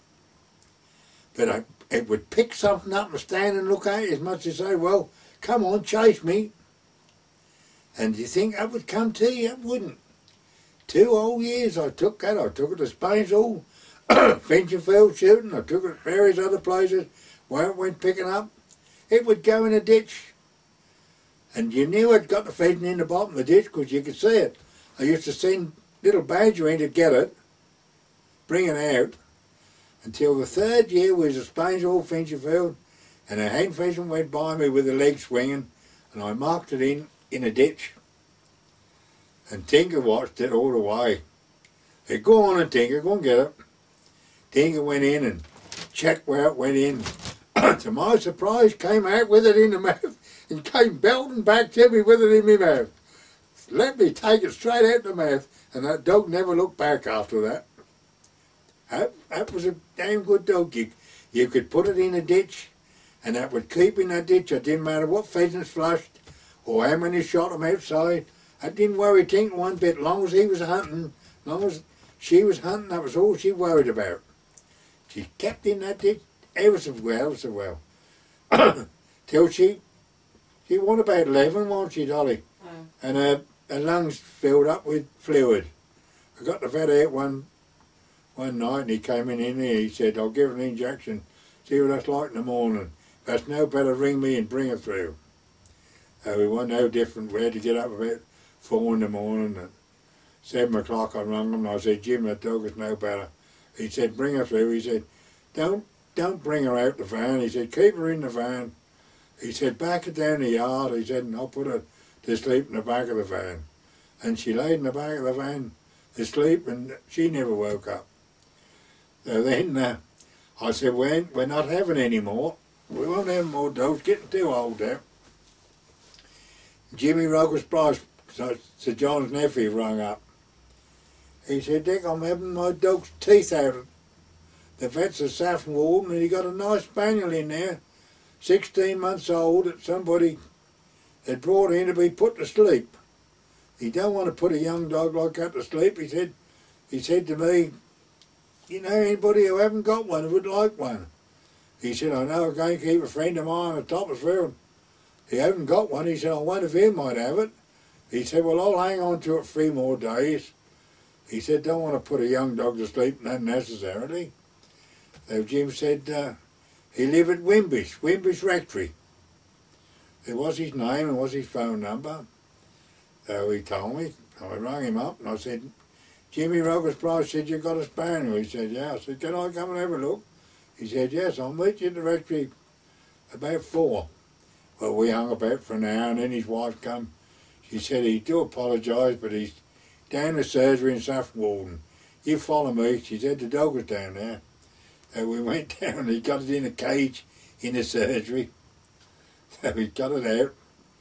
But it would pick something up and stand and look at it as much as say, well, come on, chase me. And do you think that would come to you? It wouldn't. 2 whole years I took that. I took it to Spainsall, Fincherfield shooting. I took it to various other places where it went picking up. It would go in a ditch. And you knew it got the feeding in the bottom of the ditch because you could see it. I used to send little Badger in to get it, bring it out, until the 3rd year was a Spainsall Fincherfield, and a hen pheasant went by me with the legs swinging, and I marked it in a ditch. And Tinker watched it all the way. He said, go on and Tinker, go and get it. Tinker went in and checked where it went in. To my surprise, came out with it in the mouth and came belting back to me with it in my mouth. Let me take it straight out the mouth, and that dog never looked back after that. That was a damn good dog. You could put it in a ditch, and that would keep in that ditch. It didn't matter what pheasants flushed or how many shot them outside. That didn't worry Tinker one bit. As long as he was hunting, as long as she was hunting, that was all she worried about. She kept in that ditch ever so well, till she She was about 11, wasn't she, Dolly? Oh. And her lungs filled up with fluid. I got the vet out one night and he came in here, he said, I'll give her an injection, see what that's like in the morning. If that's no better, ring me and bring her through. We weren't no different. We had to get up about 4 in the morning. At 7 o'clock I rang him and I said, Jim, that dog is no better. He said, bring her through. He said, don't bring her out the van. He said, keep her in the van. He said, back her down the yard. He said, and I'll put her to sleep in the back of the van. And she laid in the back of the van asleep and she never woke up. So then I said, we're not having any more. We won't have more dogs, getting too old now. Jimmy Roger's Price, Sir John's nephew, rang up. He said, Dick, I'm having my dog's teeth out. The vet's a Saffron Walden and he got a nice spaniel in there, 16 months old, that somebody had brought in to be put to sleep. He don't want to put a young dog like that to sleep. He said to me, you know anybody who haven't got one who would like one? He said, I know a gamekeeper friend of mine at Toppersville. He hasn't got one. He said, I wonder if he might have it. He said, well, I'll hang on to it 3 more days. He said, don't want to put a young dog to sleep unnecessarily. So Jim said, he lived at Wimbish Rectory. It was his name and was his phone number. So he told me. I rang him up and I said, Jimmy Roger's Price said, you've got a spaniel. He said, yeah. I said, can I come and have a look? He said, yes, I'll meet you at the rectory about 4. Well, we hung about for an hour and then his wife come. She said, he do apologise, but he's down the surgery in Saffron Walden. You follow me. She said, the dog was down there. So we went down and he got it in a cage in the surgery. So he got it out.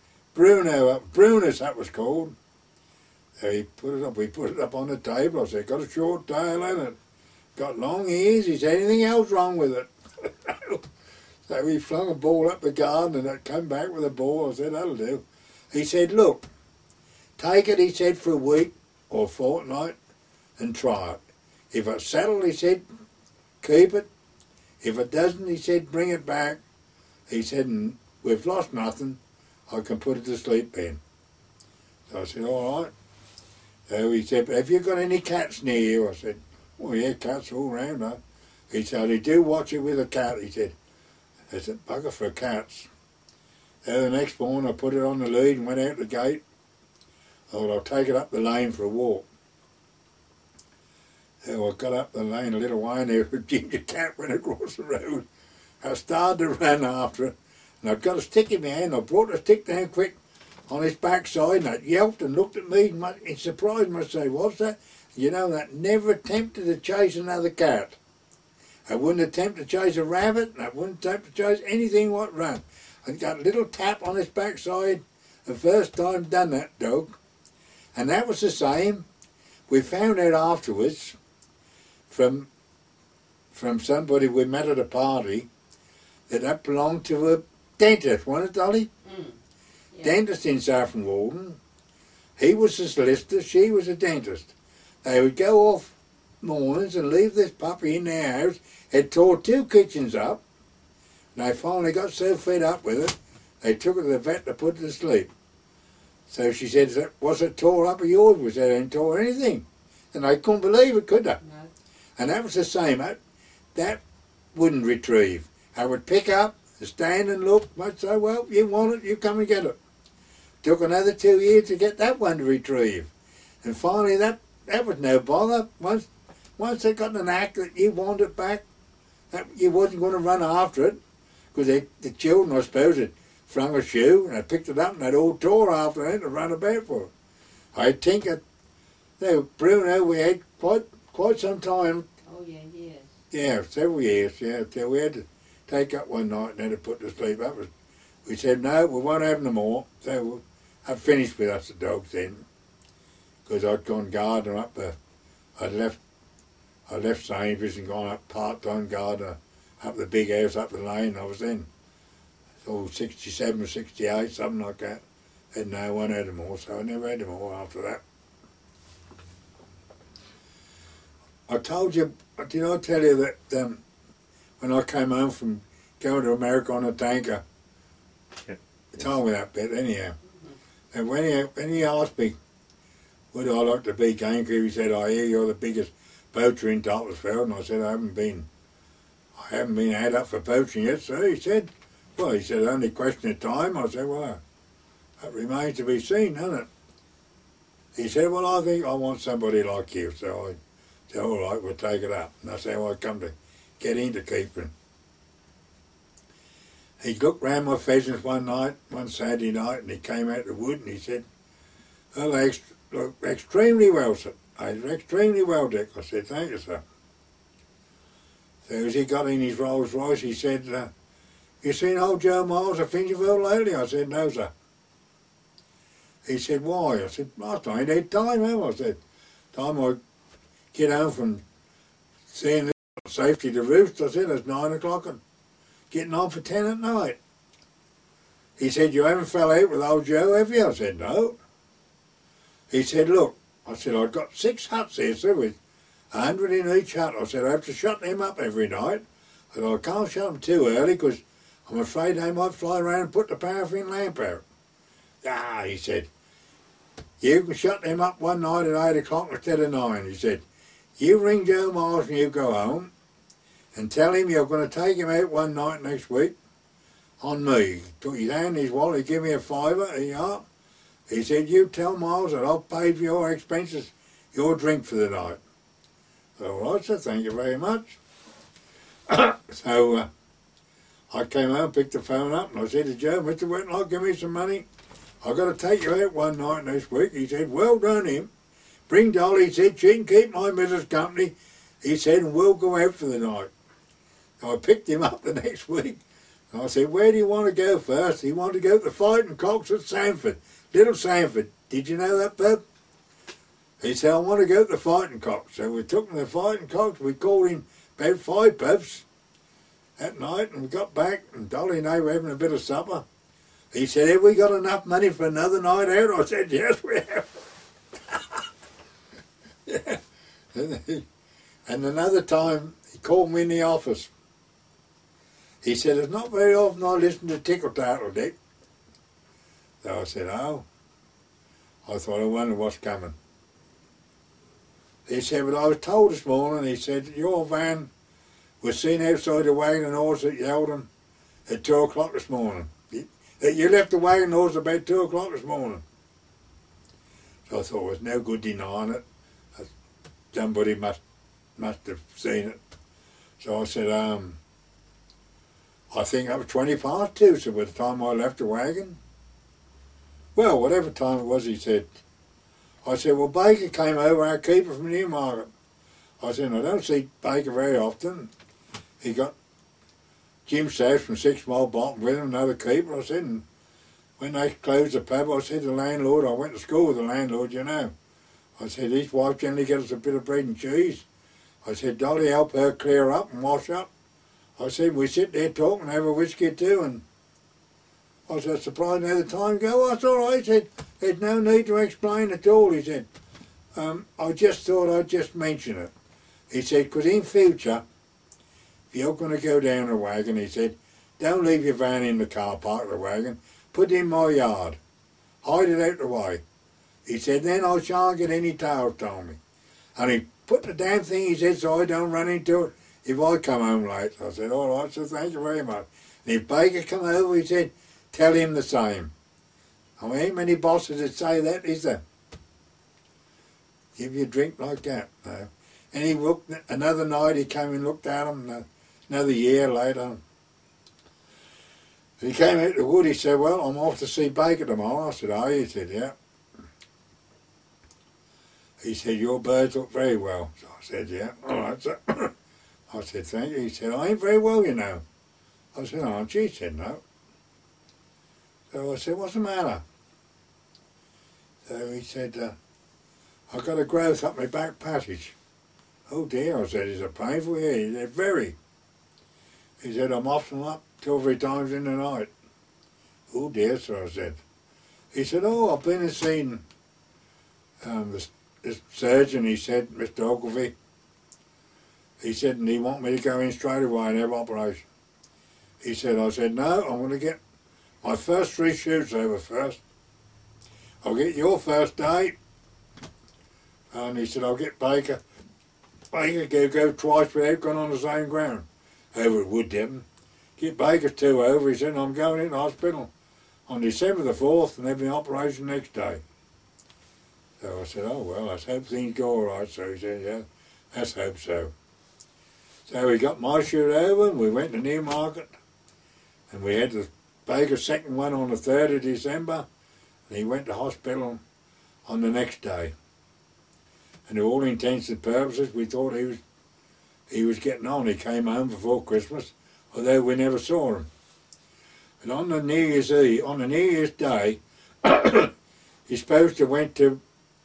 Brunus, that was called. So he put it up. We put it up on the table. I said, got a short tail in it. Got long ears. He said, anything else wrong with it? So we flung a ball up the garden and it came back with a ball. I said, that'll do. He said, look, take it, he said, for a week or fortnight and try it. If it's settled, he said, keep it. If it doesn't, he said, bring it back. He said, and we've lost nothing. I can put it to sleep then. So I said, all right. So he said, have you got any cats near you? I said, well, yeah, cats all round, huh? He said, they do watch it with a cat. He said, there's a bugger for cats. So the next morning I put it on the lead and went out the gate. I thought I'll take it up the lane for a walk. So I got up the lane a little way and there was a ginger cat went across the road. I started to run after it and I'd got a stick in my hand. I brought the stick down quick on his backside and it yelped and looked at me in surprise and I said, what's that? You know, that never attempted to chase another cat. I wouldn't attempt to chase a rabbit and I wouldn't attempt to chase anything what ran. I got a little tap on his backside the first time done that dog. And that was the same. We found out afterwards from somebody we met at a party that belonged to a dentist, wasn't it, Dolly? Yeah. Dentist in Saffron Walden. He was a solicitor, she was a dentist. They would go off mornings and leave this puppy in their house. It tore 2 kitchens up. And they finally got so fed up with it, they took it to the vet to put it to sleep. So she said, was it tore up of yours? We said, it ain't tore anything. And they couldn't believe it, could they? No. And that was the same. That wouldn't retrieve. I would pick up, stand and look. I'd say, well, you want it, you come and get it. Took another 2 years to get that one to retrieve. And finally that was no bother. Once they got an act that you wanted it back, that you wasn't going to run after it. Because the children, I suppose, had flung a shoe and I picked it up and they'd all tore after it to run about for it. I think Bruno, we had quite some time. Oh, yeah, years. Yeah, several years, yeah. So we had to take up one night and had to put to sleep. We said, no, we won't have no more. So I finished with us, the dogs, then. Because I'd gone gardener up there. I left Sainsbury's and gone up part-time gardener up the big house up the lane. I was then, 67, 68, something like that. And no one had them more, so I never had them more after that. I told you, did I tell you that when I came home from going to America on a tanker, Yeah. told me that bit anyhow. And when he asked me, would I like to be gamekeeper, he said, I hear you're the biggest poacher in Dartford. And I said, I haven't been had up for poaching yet, sir. He said, well, he said, only question of time. I said, well, that remains to be seen, doesn't it? He said, well, I think I want somebody like you. So I said, all right, we'll take it up. And that's how I come to get into keeping. He looked round my pheasants one Saturday night, and he came out of the wood and he said, well, they look extremely well, sir. Extremely well, Dick. I said, thank you, sir. So as he got in his Rolls Royce, he said, you seen old Joe Miles of Fincherville lately? I said, no, sir. He said, why? I said, last night he had time, have I said, time I get home from seeing this safety to roost, I said, it's 9 o'clock and getting on for 10 at night. He said, you haven't fell out with old Joe, have you? I said, no. He said, look, I said, I've got 6 huts here, sir, with 100 in each hut. I said, I have to shut them up every night. I said, I can't shut them too early because I'm afraid they might fly around and put the paraffin lamp out. Ah, he said, you can shut them up one night at 8 o'clock instead of 9. He said, you ring Joe Miles when you go home and tell him you're going to take him out one night next week on me. He took his hand in his wallet, he gave me a £5. He said, you tell Miles that I've paid for your expenses, your drink for the night. All right, sir, thank you very much. So I came home, picked the phone up, and I said to Joe, Mr. Whitlock, give me some money. I've got to take you out one night next week. He said, well done, him. Bring Dolly, he said, she can keep my missus company. He said, and we'll go out for the night. So I picked him up the next week. And I said, where do you want to go first? He wanted to go to the Fighting Cocks at Sanford. Little Sanford. Did you know that, pub? He said, I want to go to the Fighting Cocks. So we took him to the Fighting Cocks. We called in about 5 pubs that night, and we got back, and Dolly and I were having a bit of supper. He said, have we got enough money for another night out? I said, yes, we have. Yeah. And another time, he called me in the office. He said, it's not very often I listen to Tickle Tattle, Dick. So I said, oh. I thought, I wonder what's coming. He said, but I was told this morning, he said, your van was seen outside the Wagon Horse at Yeldon at 2 o'clock this morning. You left the Wagon Horse about 2 o'clock this morning. So I thought, well, it's no good denying it. Somebody must have seen it. So I said, I think that was 20 past 2, so by the time I left the wagon. Well, whatever time it was, he said. I said, well, Baker came over, our keeper from Newmarket. I said, I don't see Baker very often. He got Jim South from 6 Mile Bottom with him, another keeper. I said, and when they closed the pub, I said to the landlord, I went to school with the landlord, you know. I said, his wife generally gets us a bit of bread and cheese. I said, Dolly, help her clear up and wash up. I said, we sit there talking and have a whiskey too. And I was surprised how the time go. Oh, that's all right. He said, there's no need to explain at all. He said, I just thought I'd just mention it. He said, because in future, if you're going to go down the wagon, he said, don't leave your van in the car park of the wagon. Put it in my yard. Hide it out the way. He said, then I shan't get any towels, told me. And he put the damn thing, he said, so I don't run into it if I come home late. I said, all right, so thank you very much. And if Baker come over, he said, tell him the same. I mean, ain't many bosses that say that, is there? Give you a drink like that, no. And he looked, another night he came and looked at him, another year later. He came out the wood, he said, well, I'm off to see Baker tomorrow. I said, are you? He said, yeah. He said, your birds look very well. So I said, yeah, all right, sir. I said, thank you. He said, I ain't very well, you know. I said, aren't you? He said, no. So I said, what's the matter? So he said, I've got a growth up my back passage. Oh dear, I said, is it painful? Yeah, he said, very. He said, I'm often up 2 or 3 times in the night. Oh dear, sir, I said. He said, oh, I've been and seen this surgeon, he said, Mr. Ogilvie. He said, and he want me to go in straight away and have operation. He said, I said, no, I'm going to get my first 3 shoots over first. I'll get your first day. And he said, I'll get Baker. Baker go twice without going on the same ground. Over at Wood Devon. Get Baker 2 over. He said, I'm going in hospital on December the 4th and having the operation next day. So I said, oh well, let's hope things go all right. So he said, yeah, let's hope so. So we got my shoot over and we went to Newmarket and we had the Baker's second one on the 3rd of December and he went to hospital on the next day. And to all intents and purposes, we thought he was getting on. He came home before Christmas, although we never saw him. And on the New Year's Day, he's supposed to went to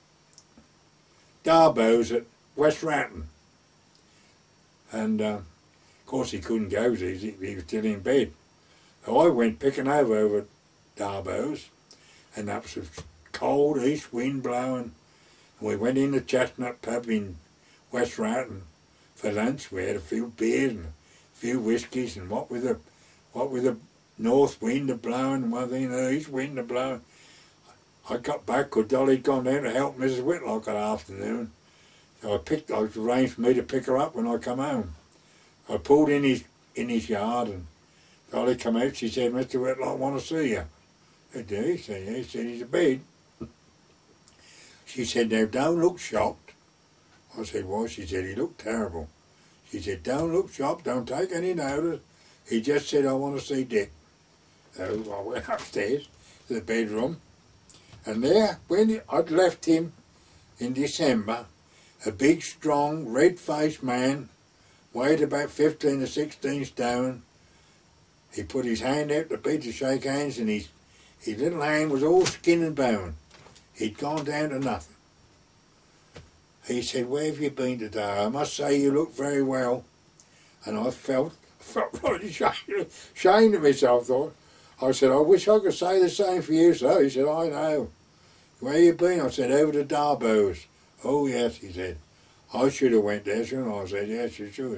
Darbo's at West Ratton. And of course he couldn't go, he was still in bed. So I went picking over at Darbo's, and that was a cold east wind blowing. And we went in the Chestnut pub in West Ratton for lunch. We had a few beers and a few whiskies, and what with the north wind a blowing and one thing, the east wind a blowing. I got back because Dolly'd gone down to help Mrs. Whitlock that afternoon. So I arranged for me to pick her up when I come home. I pulled in his yard and Dolly come out. She said, Mr. Whitlock, want to see you. I did. He said, yeah. He said, he's in bed. She said, now don't look shocked. I said, why? She said, he looked terrible. She said, don't look shocked, don't take any notice. He just said, I want to see Dick. So I went upstairs to the bedroom. And there, when I'd left him in December, a big, strong, red-faced man, weighed about 15 or 16 stone. He put his hand out to bed to shake hands, and his little hand was all skin and bone. He'd gone down to nothing. He said, where have you been today? I must say you look very well. And I felt really ashamed of myself, thought. I said, I wish I could say the same for you, sir. He said, I know. Where you been? I said, over to Darbo's. Oh, yes, he said. I should have went there, shouldn't I? I said, yes, you should.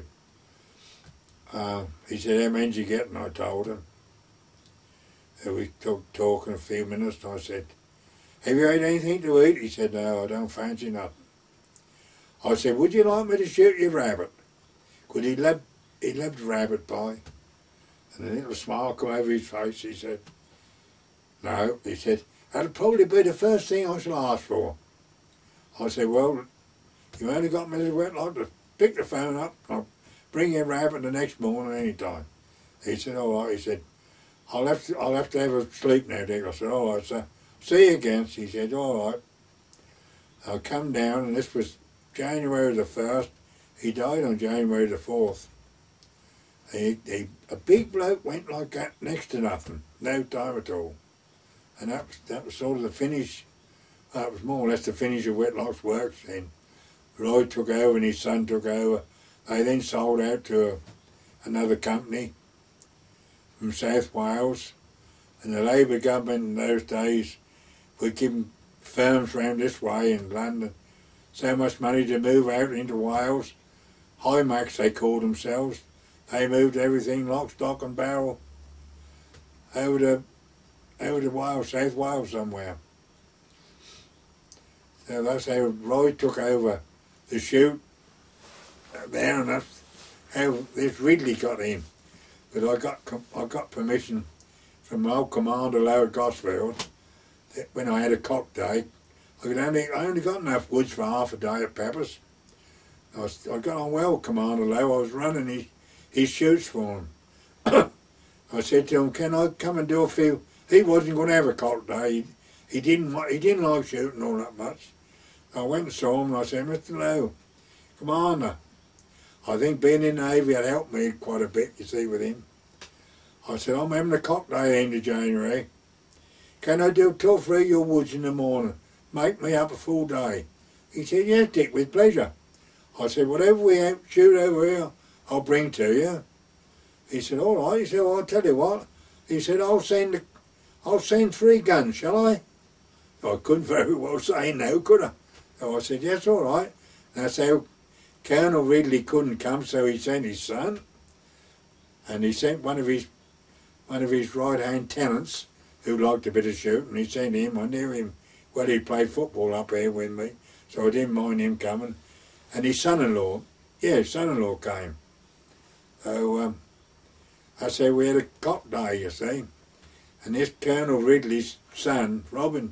He said, how many's you getting? I told him. So we took talking a few minutes, and I said, have you had anything to eat? He said, no, I don't fancy nothing. I said, would you like me to shoot your rabbit? Because he loved rabbit pie. And a little smile come over his face. He said, no. He said, that'll probably be the first thing I shall ask for. I said, well, you only got Mrs. Whitlock to pick the phone up. I'll bring you a rabbit the next morning any time. He said, all right. He said, I'll have to have a sleep now, Dick. I said, all right, sir. See you again. He said, all right. I'll come down, and this was January the 1st. He died on January the 4th. A big bloke went like that, next to nothing, no time at all. And that was sort of the finish. That was more or less the finish of Whitlock's works then. Roy took over and his son took over. They then sold out to another company from South Wales. And the Labour government in those days were giving firms round this way in London so much money to move out into Wales. Hymax they called themselves. They moved everything lock, stock and barrel over to Wales, South Wales somewhere. So that's how Roy took over the shoot there, and that's how this Ridley got in. But I got permission from my old commander, Lord Gosfield, that when I had a cock day, I only got enough woods for half a day at Peppers. I got on well with Commander Lowe. I was running his shoots for him. I said to him, can I come and do a few? He wasn't going to have a cock day. He didn't like shooting all that much. I went and saw him and I said, Mr. Lowe, Commander, I think being in the Navy had helped me quite a bit, you see, with him. I said, I'm having a cock day end of January. Can I do 2 or 3 of your woods in the morning? Make me up a full day. He said, yes, Dick, with pleasure. I said, whatever we shoot over here, I'll bring to you. He said, all right. He said, well, I'll tell you what. He said, I'll send 3 guns, shall I? I couldn't very well say no, could I? So I said, yes, all right. That's how Colonel Ridley couldn't come, so he sent his son. And he sent one of his one of his right-hand tenants who liked a bit of shooting. He said to him, I knew him, well, he played football up here with me, so I didn't mind him coming. And his son-in-law, his son-in-law came. So I said, we had a cock day, you see. And this Colonel Ridley's son, Robin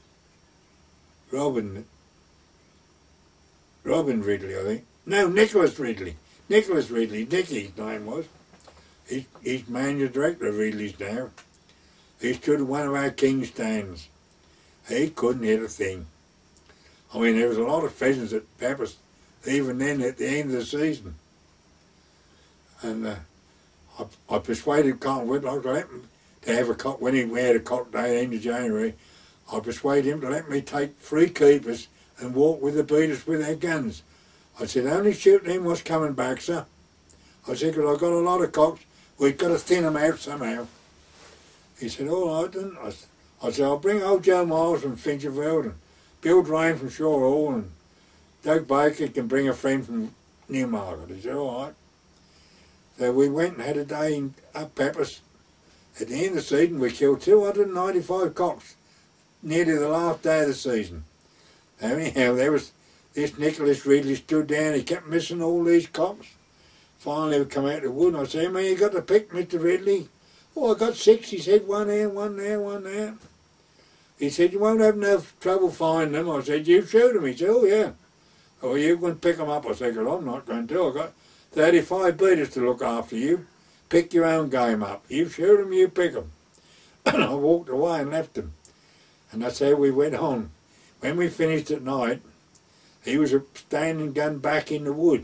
Ridley, I think. No, Nicholas Ridley. Nicholas Ridley, Nicky, his name was. He's manager director of Ridley's now. He stood at one of our king stands. He couldn't hit a thing. I mean, there was a lot of pheasants at Peppers, even then at the end of the season. And I persuaded Colin Whitlock to let him to have a cock, when he had a cock day at the end of January, I persuaded him to let me take 3 keepers and walk with the beaters with their guns. I said, only shoot them what's coming back, sir. I said, because I've got a lot of cocks, we've got to thin them out somehow. He said, all right then. I said, I'll bring old Joe Miles from Fincherville and Bill Drain from Shore Hall and Doug Baker can bring a friend from Newmarket. He said, all right. So we went and had a day in up Peppers. At the end of the season, we killed 295 cocks, nearly the last day of the season. Anyhow, there was this Nicholas Ridley stood down, he kept missing all these cocks. Finally, we come out of the wood, and I said, man, you got to pick, Mr. Ridley. Oh, I got 6, he said, one here, one there, one there. He said, you won't have enough trouble finding them. I said, you shoot them. He said, oh, yeah. Oh, you going to pick them up? I said, well, I'm not going to. I've got 35 beaters to look after you. Pick your own game up. You shoot them, you pick them. And I walked away and left them. And that's how we went on. When we finished at night, he was a standing gun back in the wood.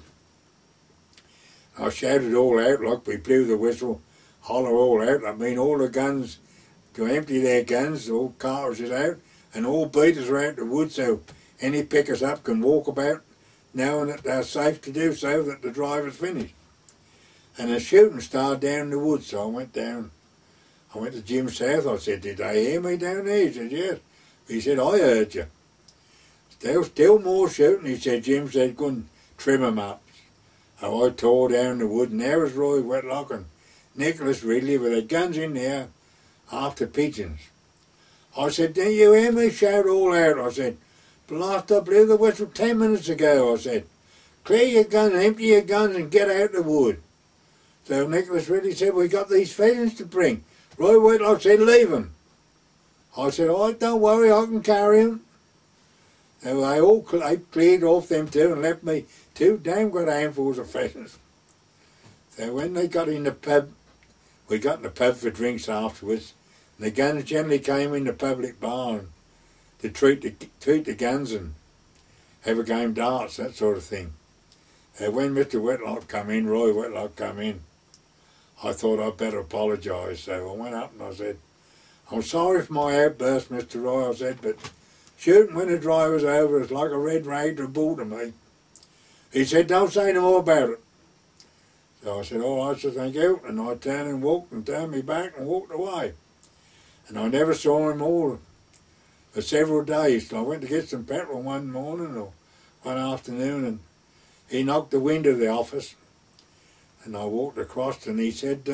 I shouted all out, like we blew the whistle, holler all out. I mean, all the guns, to empty their guns, all cartridges out, and all beaters are out the wood, so any pickers up can walk about knowing that they're safe to do so, that the driver's finished. And the shooting started down in the woods, so I went down. I went to Jim South. I said, did they hear me down there? He said, yes. He said, I heard you. Still more shooting. He said, Jim said, go and trim them up. So I tore down the wood, and there was Roy Whitlock and Nicholas Ridley with their guns in there after pigeons. I said, didn't you hear me shout all out? I said, blast, I blew the whistle 10 minutes ago. I said, clear your guns, empty your guns and get out the wood. So Nicholas Ridley said, we got these pheasants to bring. Roy Whitlock said, leave them. I said, all right, don't worry, I can carry them. So they cleared off them two and left me 2 damn good handfuls of pheasants. So when they got in the pub, we got in the pub for drinks afterwards, and the guns generally came in the public barn to treat the guns and have a game of darts, that sort of thing. When Mr. Whitlock come in, Roy Whitlock come in, I thought I'd better apologise. So I went up and I said, I'm sorry for my outburst, Mr. Roy, I said, but shooting when the driver's over is like a red rag to a bull to me. He said, don't say no more about it. So I said, all right, so thank you. And I turned and walked and turned me back and walked away. And I never saw him all for several days. So I went to get some petrol one morning or one afternoon, and he knocked the window of the office. And I walked across and he said,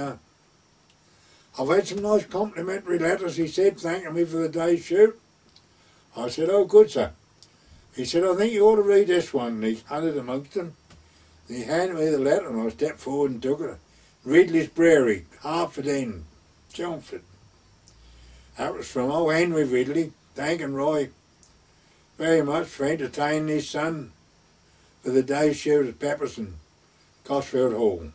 I've had some nice complimentary letters, he said, thanking me for the day's shoot. I said, oh, good, sir. He said, I think you ought to read this one. And he hunted amongst them. And he handed me the letter and I stepped forward and took it. Ridley's Brewery, Hartford End, Chelmsford. That was from old Henry Ridley, thanking Roy very much for entertaining his son for the day's shoot at Peppers and Cosfield Hall.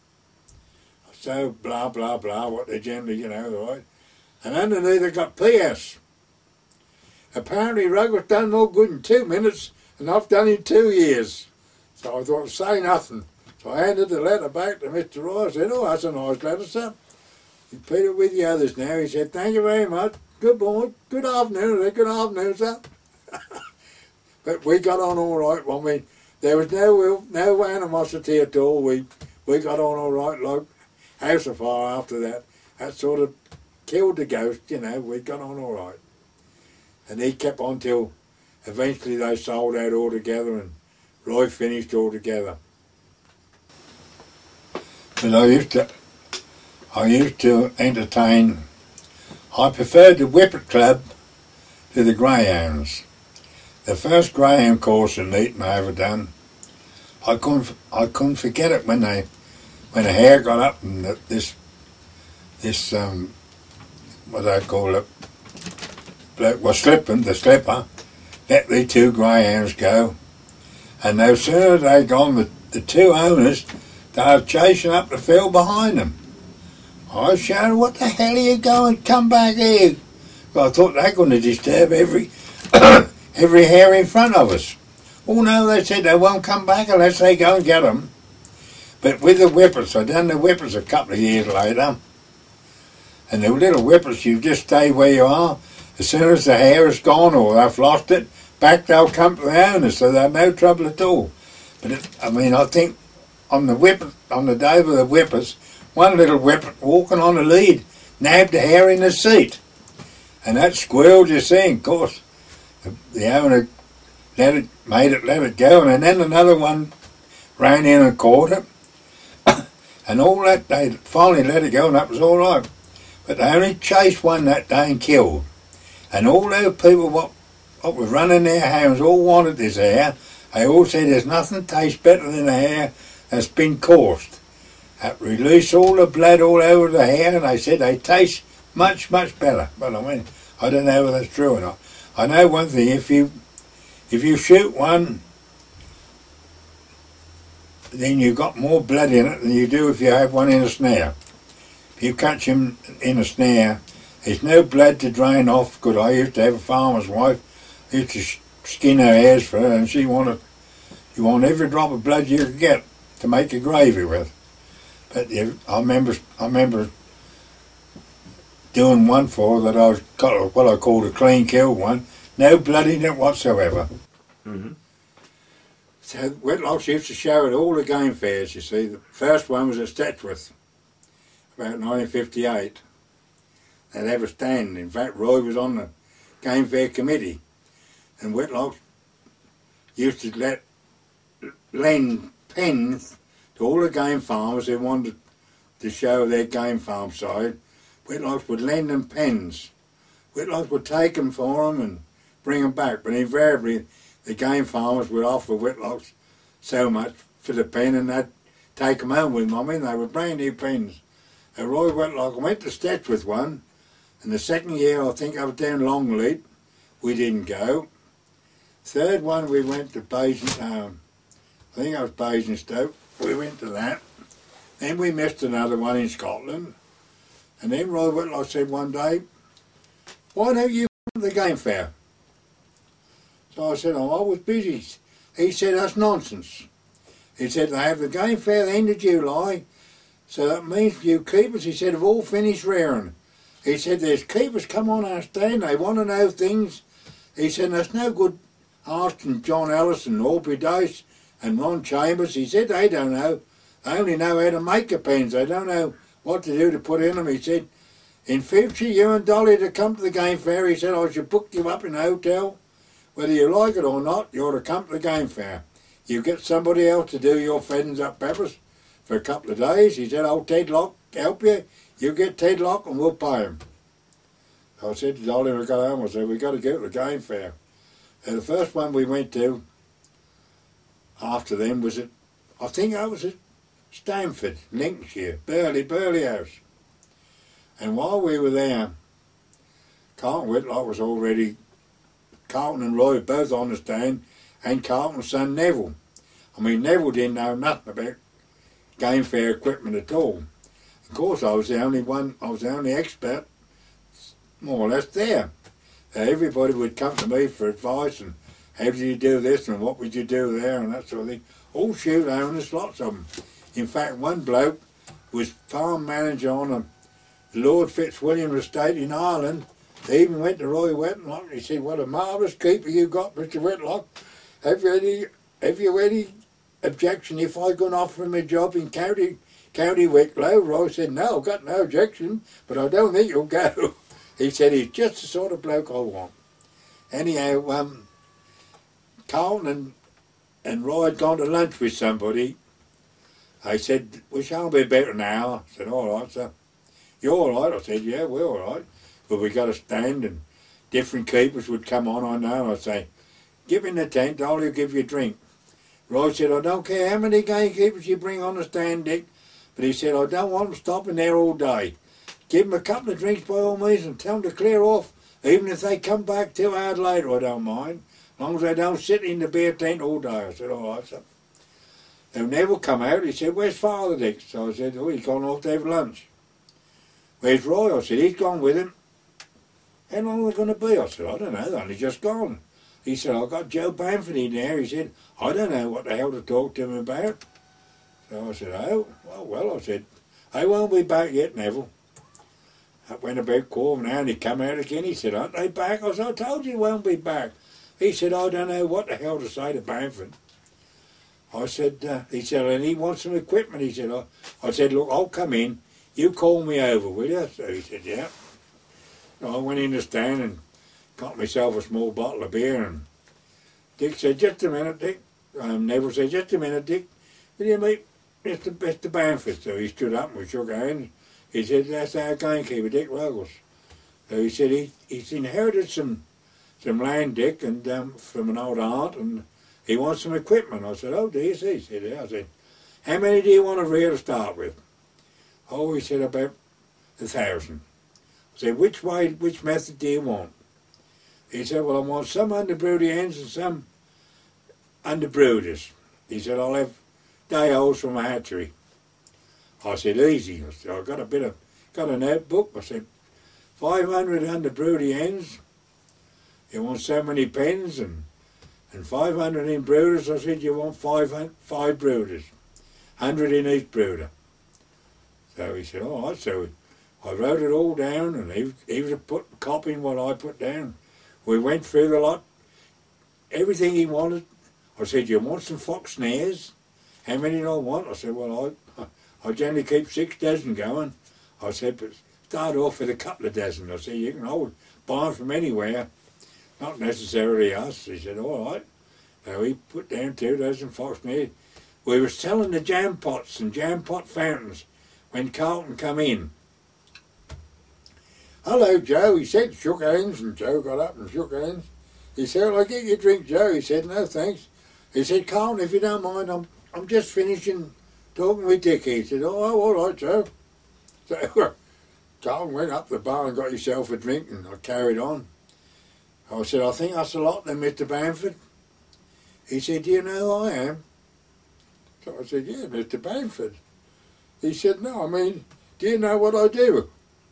So blah, blah, blah, what they generally, right? And underneath they got P.S. Apparently Ruggles done more good in 2 minutes than I've done in 2 years. So I thought, say nothing. So I handed the letter back to Mr. Roy. I said, oh, that's a nice letter, sir. He put it with the others now. He said, thank you very much. Good morning. Good afternoon. I said, good afternoon, sir. But we got on all right. I mean, there was no animosity at all. We got on all right, like house of fire after that. That sort of killed the ghost, we got on all right. And he kept on till eventually they sold out altogether and Roy finished altogether. But I used to entertain. I preferred the Whippet Club to the greyhounds. The first greyhound coursing meeting I ever done, I couldn't forget it when the hare got up and this what do I call it, bloke was slipping, the slipper, let the two greyhounds go, and no sooner they gone, the two owners started chasing up the field behind them. I shouted, "What the hell are you going? Come back here!" Well, I thought they were going to disturb every every hare in front of us. Oh no, they said they won't come back unless they go and get them. But with the whippets, I done the whippets a couple of years later, and the little whippets, you just stay where you are. As soon as the hare is gone or they've lost it, back they'll come to the owner, so they've no trouble at all. But I think on the day of the whippets, one little whippet walking on the lead nabbed the hare in the seat, and that squealed, you see. Of course, the owner let it go, and then another one ran in and caught it, and all that. They finally let it go, and that was all right. But they only chased one that day and killed. And all those people what were running their hounds all wanted this hare. They all said there's nothing tastes better than a hare that's been coursed. That release all the blood all over the hare, and they said they taste much, much better. But I mean, I don't know whether that's true or not. I know one thing, if you shoot one, then you've got more blood in it than you do if you have one in a snare. If you catch him in a snare, there's no blood to drain off, because I used to have a farmer's wife. I used to skin her hares for her, and you want every drop of blood you could get to make a gravy with. But I remember doing one for her that I was what I called a clean kill one. No blood in it whatsoever. Mm-hmm. So Whitlocks used to show at all the game fairs, you see. The first one was at Stetworth, about 1958. They'd have a stand. In fact, Roy was on the game fair committee, and Whitlock used to lend pens to all the game farmers who wanted to show their game farm side. Whitlock would lend them pens. Whitlock would take them for them and bring them back, but invariably the game farmers would offer Whitlocks so much for the pen, and they'd take them home with them. I mean, they were brand new pens. And Roy Whitlock went to Stetch with one, and the second year I think I was down Longleat, we didn't go. Third one we went to Basingstoke, I think I was Basingstoke, we went to that. Then we missed another one in Scotland, and then Roy Whitlock said one day, "Why don't you come to the game fair?" So I said, "Oh, I was busy." He said, "That's nonsense." He said, "They have the game fair at the end of July, so that means you keepers," he said, "have all finished rearing." He said, "There's keepers come on our stand, they want to know things." He said, "That's no good asking John Ellis and Aubrey Dice and Ron Chambers." He said, "They don't know. They only know how to make the pens. They don't know what to do to put in them." He said, "In future, you and Dolly to come to the game fair," he said, "I should book you up in a hotel. Whether you like it or not, you ought to come to the game fair. You get somebody else to do your feddings up peppers for a couple of days." He said, "Old Tedlock help you. You get Tedlock and we'll pay him." So I said to Dolly when we got home, I said, "We've got to go to the game fair." And the first one we went to after them was I think I was at Stamford, Lincolnshire, Burley House. And while we were there, Carlton Whitlock was already, Carlton and Roy both on the stand, and Carlton's son Neville. I mean, Neville didn't know nothing about game fair equipment at all. Of course, I was the only expert, more or less, there. Everybody would come to me for advice, and how did you do this, and what would you do there, and that sort of thing. All shoot owners, lots of them. In fact, one bloke was farm manager on a Lord Fitzwilliam estate in Ireland. He even went to Roy Whitlock. He said, "What a marvellous keeper you got, Mr. Whitlock. Have you any objection if I go and offer him a job in County Wicklow?" Roy said, "No, I've got no objection, but I don't think you'll go." He said, "He's just the sort of bloke I want." Anyhow, Carlton and Roy had gone to lunch with somebody. I said, "We shall be about an hour." I said, "All right, sir." "You all right?" I said, "Yeah, we're all right." But we got a stand and different keepers would come on, I know, and I'd say, "Give in the tent, I'll give you a drink." Roy said, "I don't care how many gamekeepers you bring on the stand, Dick," but he said, "I don't want them stopping there all day. Give them a couple of drinks by all means and tell them to clear off, even if they come back 2 hours later, I don't mind, as long as they don't sit in the beer tent all day." I said, "All right, sir." Then Neville come out, he said, "Where's Father, Dick?" So I said, "Oh, he's gone off to have lunch." "Where's Roy?" I said, "He's gone with him." "How long are we going to be?" I said, "I don't know, only just gone." He said, "I've got Joe Bamford in there." He said, "I don't know what the hell to talk to him about." So I said, "Oh, well," I said, "I won't be back yet, Neville." That went about quarter of an hour and he come out again. He said, "Aren't they back?" I said, "I told you he won't be back." He said, "I don't know what the hell to say to Bamford." I said, he said, "And he wants some equipment." He said, I said, "Look, I'll come in. You call me over, will you?" So he said, "Yeah." So I went in the stand and got myself a small bottle of beer, and Dick said, "Just a minute, Dick." Neville said, "Just a minute, Dick. Will you meet Mr. Bamford?" So he stood up and we shook hands. He said, "That's our gamekeeper, Dick Ruggles." So he said he's inherited some land, Dick, and from an old aunt, and he wants some equipment. I said, "Oh, do you see?" He said, "Yeah." I said, "How many do you want of rear to start with?" "Oh," he said, "about 1,000. I said, which method do you want?" He said, "Well, I want some underbroody hens and some underbrooders." He said, "I'll have day-olds from a hatchery." I said, "Easy." I said, "I've got a notebook." I said, 500 underbroody hens. You want so many pens and 500 in brooders." I said, "You want five brooders, 100 in each brooder." So he said, "All right." So I wrote it all down, and he was copying what I put down. We went through the lot, everything he wanted. I said, "You want some fox snares? How many do I want?" I said, "Well, I generally keep 6 dozen going." I said, "But start off with a couple of dozen." I said, "You can always buy them from anywhere, not necessarily us." He said, "All right." So he put down 2 dozen fox snares. We were selling the jam pots and jam pot fountains when Carlton come in. "Hello, Joe," he said, shook hands, and Joe got up and shook hands. He said, "Will I get you a drink, Joe?" He said, "No, thanks." He said, "Carlton, if you don't mind, I'm just finishing talking with Dick." He said, "Oh, all right, Joe." So Carlton went up the bar and got himself a drink, and I carried on. I said, "I think that's a lot then, Mr. Bamford." He said, "Do you know who I am?" So I said, "Yeah, Mr. Bamford." He said, "No, I mean, do you know what I do?"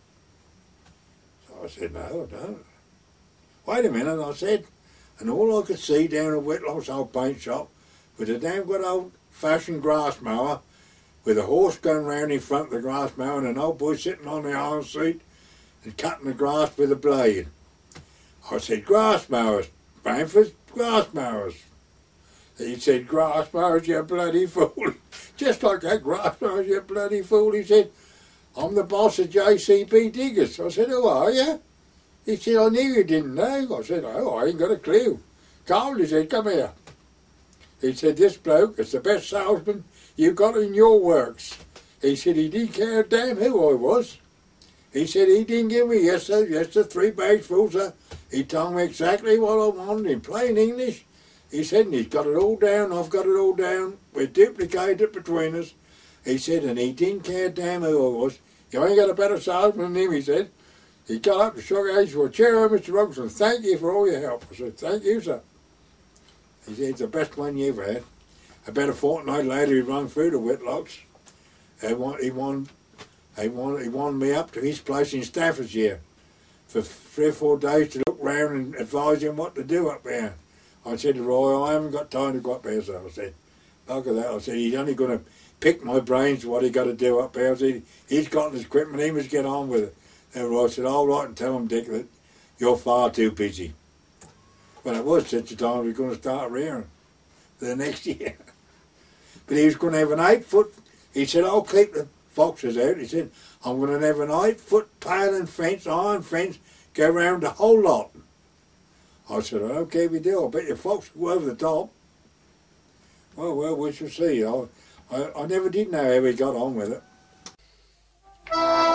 I said, "No, I don't." "Wait a minute," I said, and all I could see down at Whitlock's old paint shop was a damn good old-fashioned grass mower with a horse going round in front of the grass mower and an old boy sitting on the iron seat and cutting the grass with a blade. I said, "Grass mowers, Bamford, grass mowers." He said, "Grass mowers, you bloody fool." Just like that, "Grass mowers, you bloody fool." He said, "I'm the boss of JCB Diggers." I said, "Who are you?" He said, "I knew you didn't know." I said, "Oh, I ain't got a clue." "Carl," he said, "come here." He said, "This bloke is the best salesman you've got in your works." He said he didn't care a damn who I was. He said he didn't give me yes sir, 3 bags full, sir. He told me exactly what I wanted in plain English. He said, and he's got it all down, I've got it all down. We duplicated it between us. He said, and he didn't care a damn who I was. "You ain't got a better salesman than him," he said. He got up and shook hands. "Well, cheerio, Mr. Robinson. Thank you for all your help." I said, "Thank you, sir." He said, "It's the best one you ever had." About a fortnight later, he run through the Whitlocks. He won me up to his place in Staffordshire for 3 or 4 days to look round and advise him what to do up there. I said to Roy, "I haven't got time to go up there," so I said, "Look at that." I said, "He's only going to pick my brains what he got to do up there." I said, "He's got his equipment, he must get on with it." And Roy said, "All right, and tell him, Dick, that you're far too busy." Well, it was such a time we were going to start rearing for the next year. But he was going to have an 8-foot, he said, "I'll keep the foxes out." He said, "I'm going to have an 8-foot paling fence, iron fence, go round the whole lot." I said, "I don't care if you do, I bet your fox will go over the top." Well, we shall see. I never did know how he got on with it.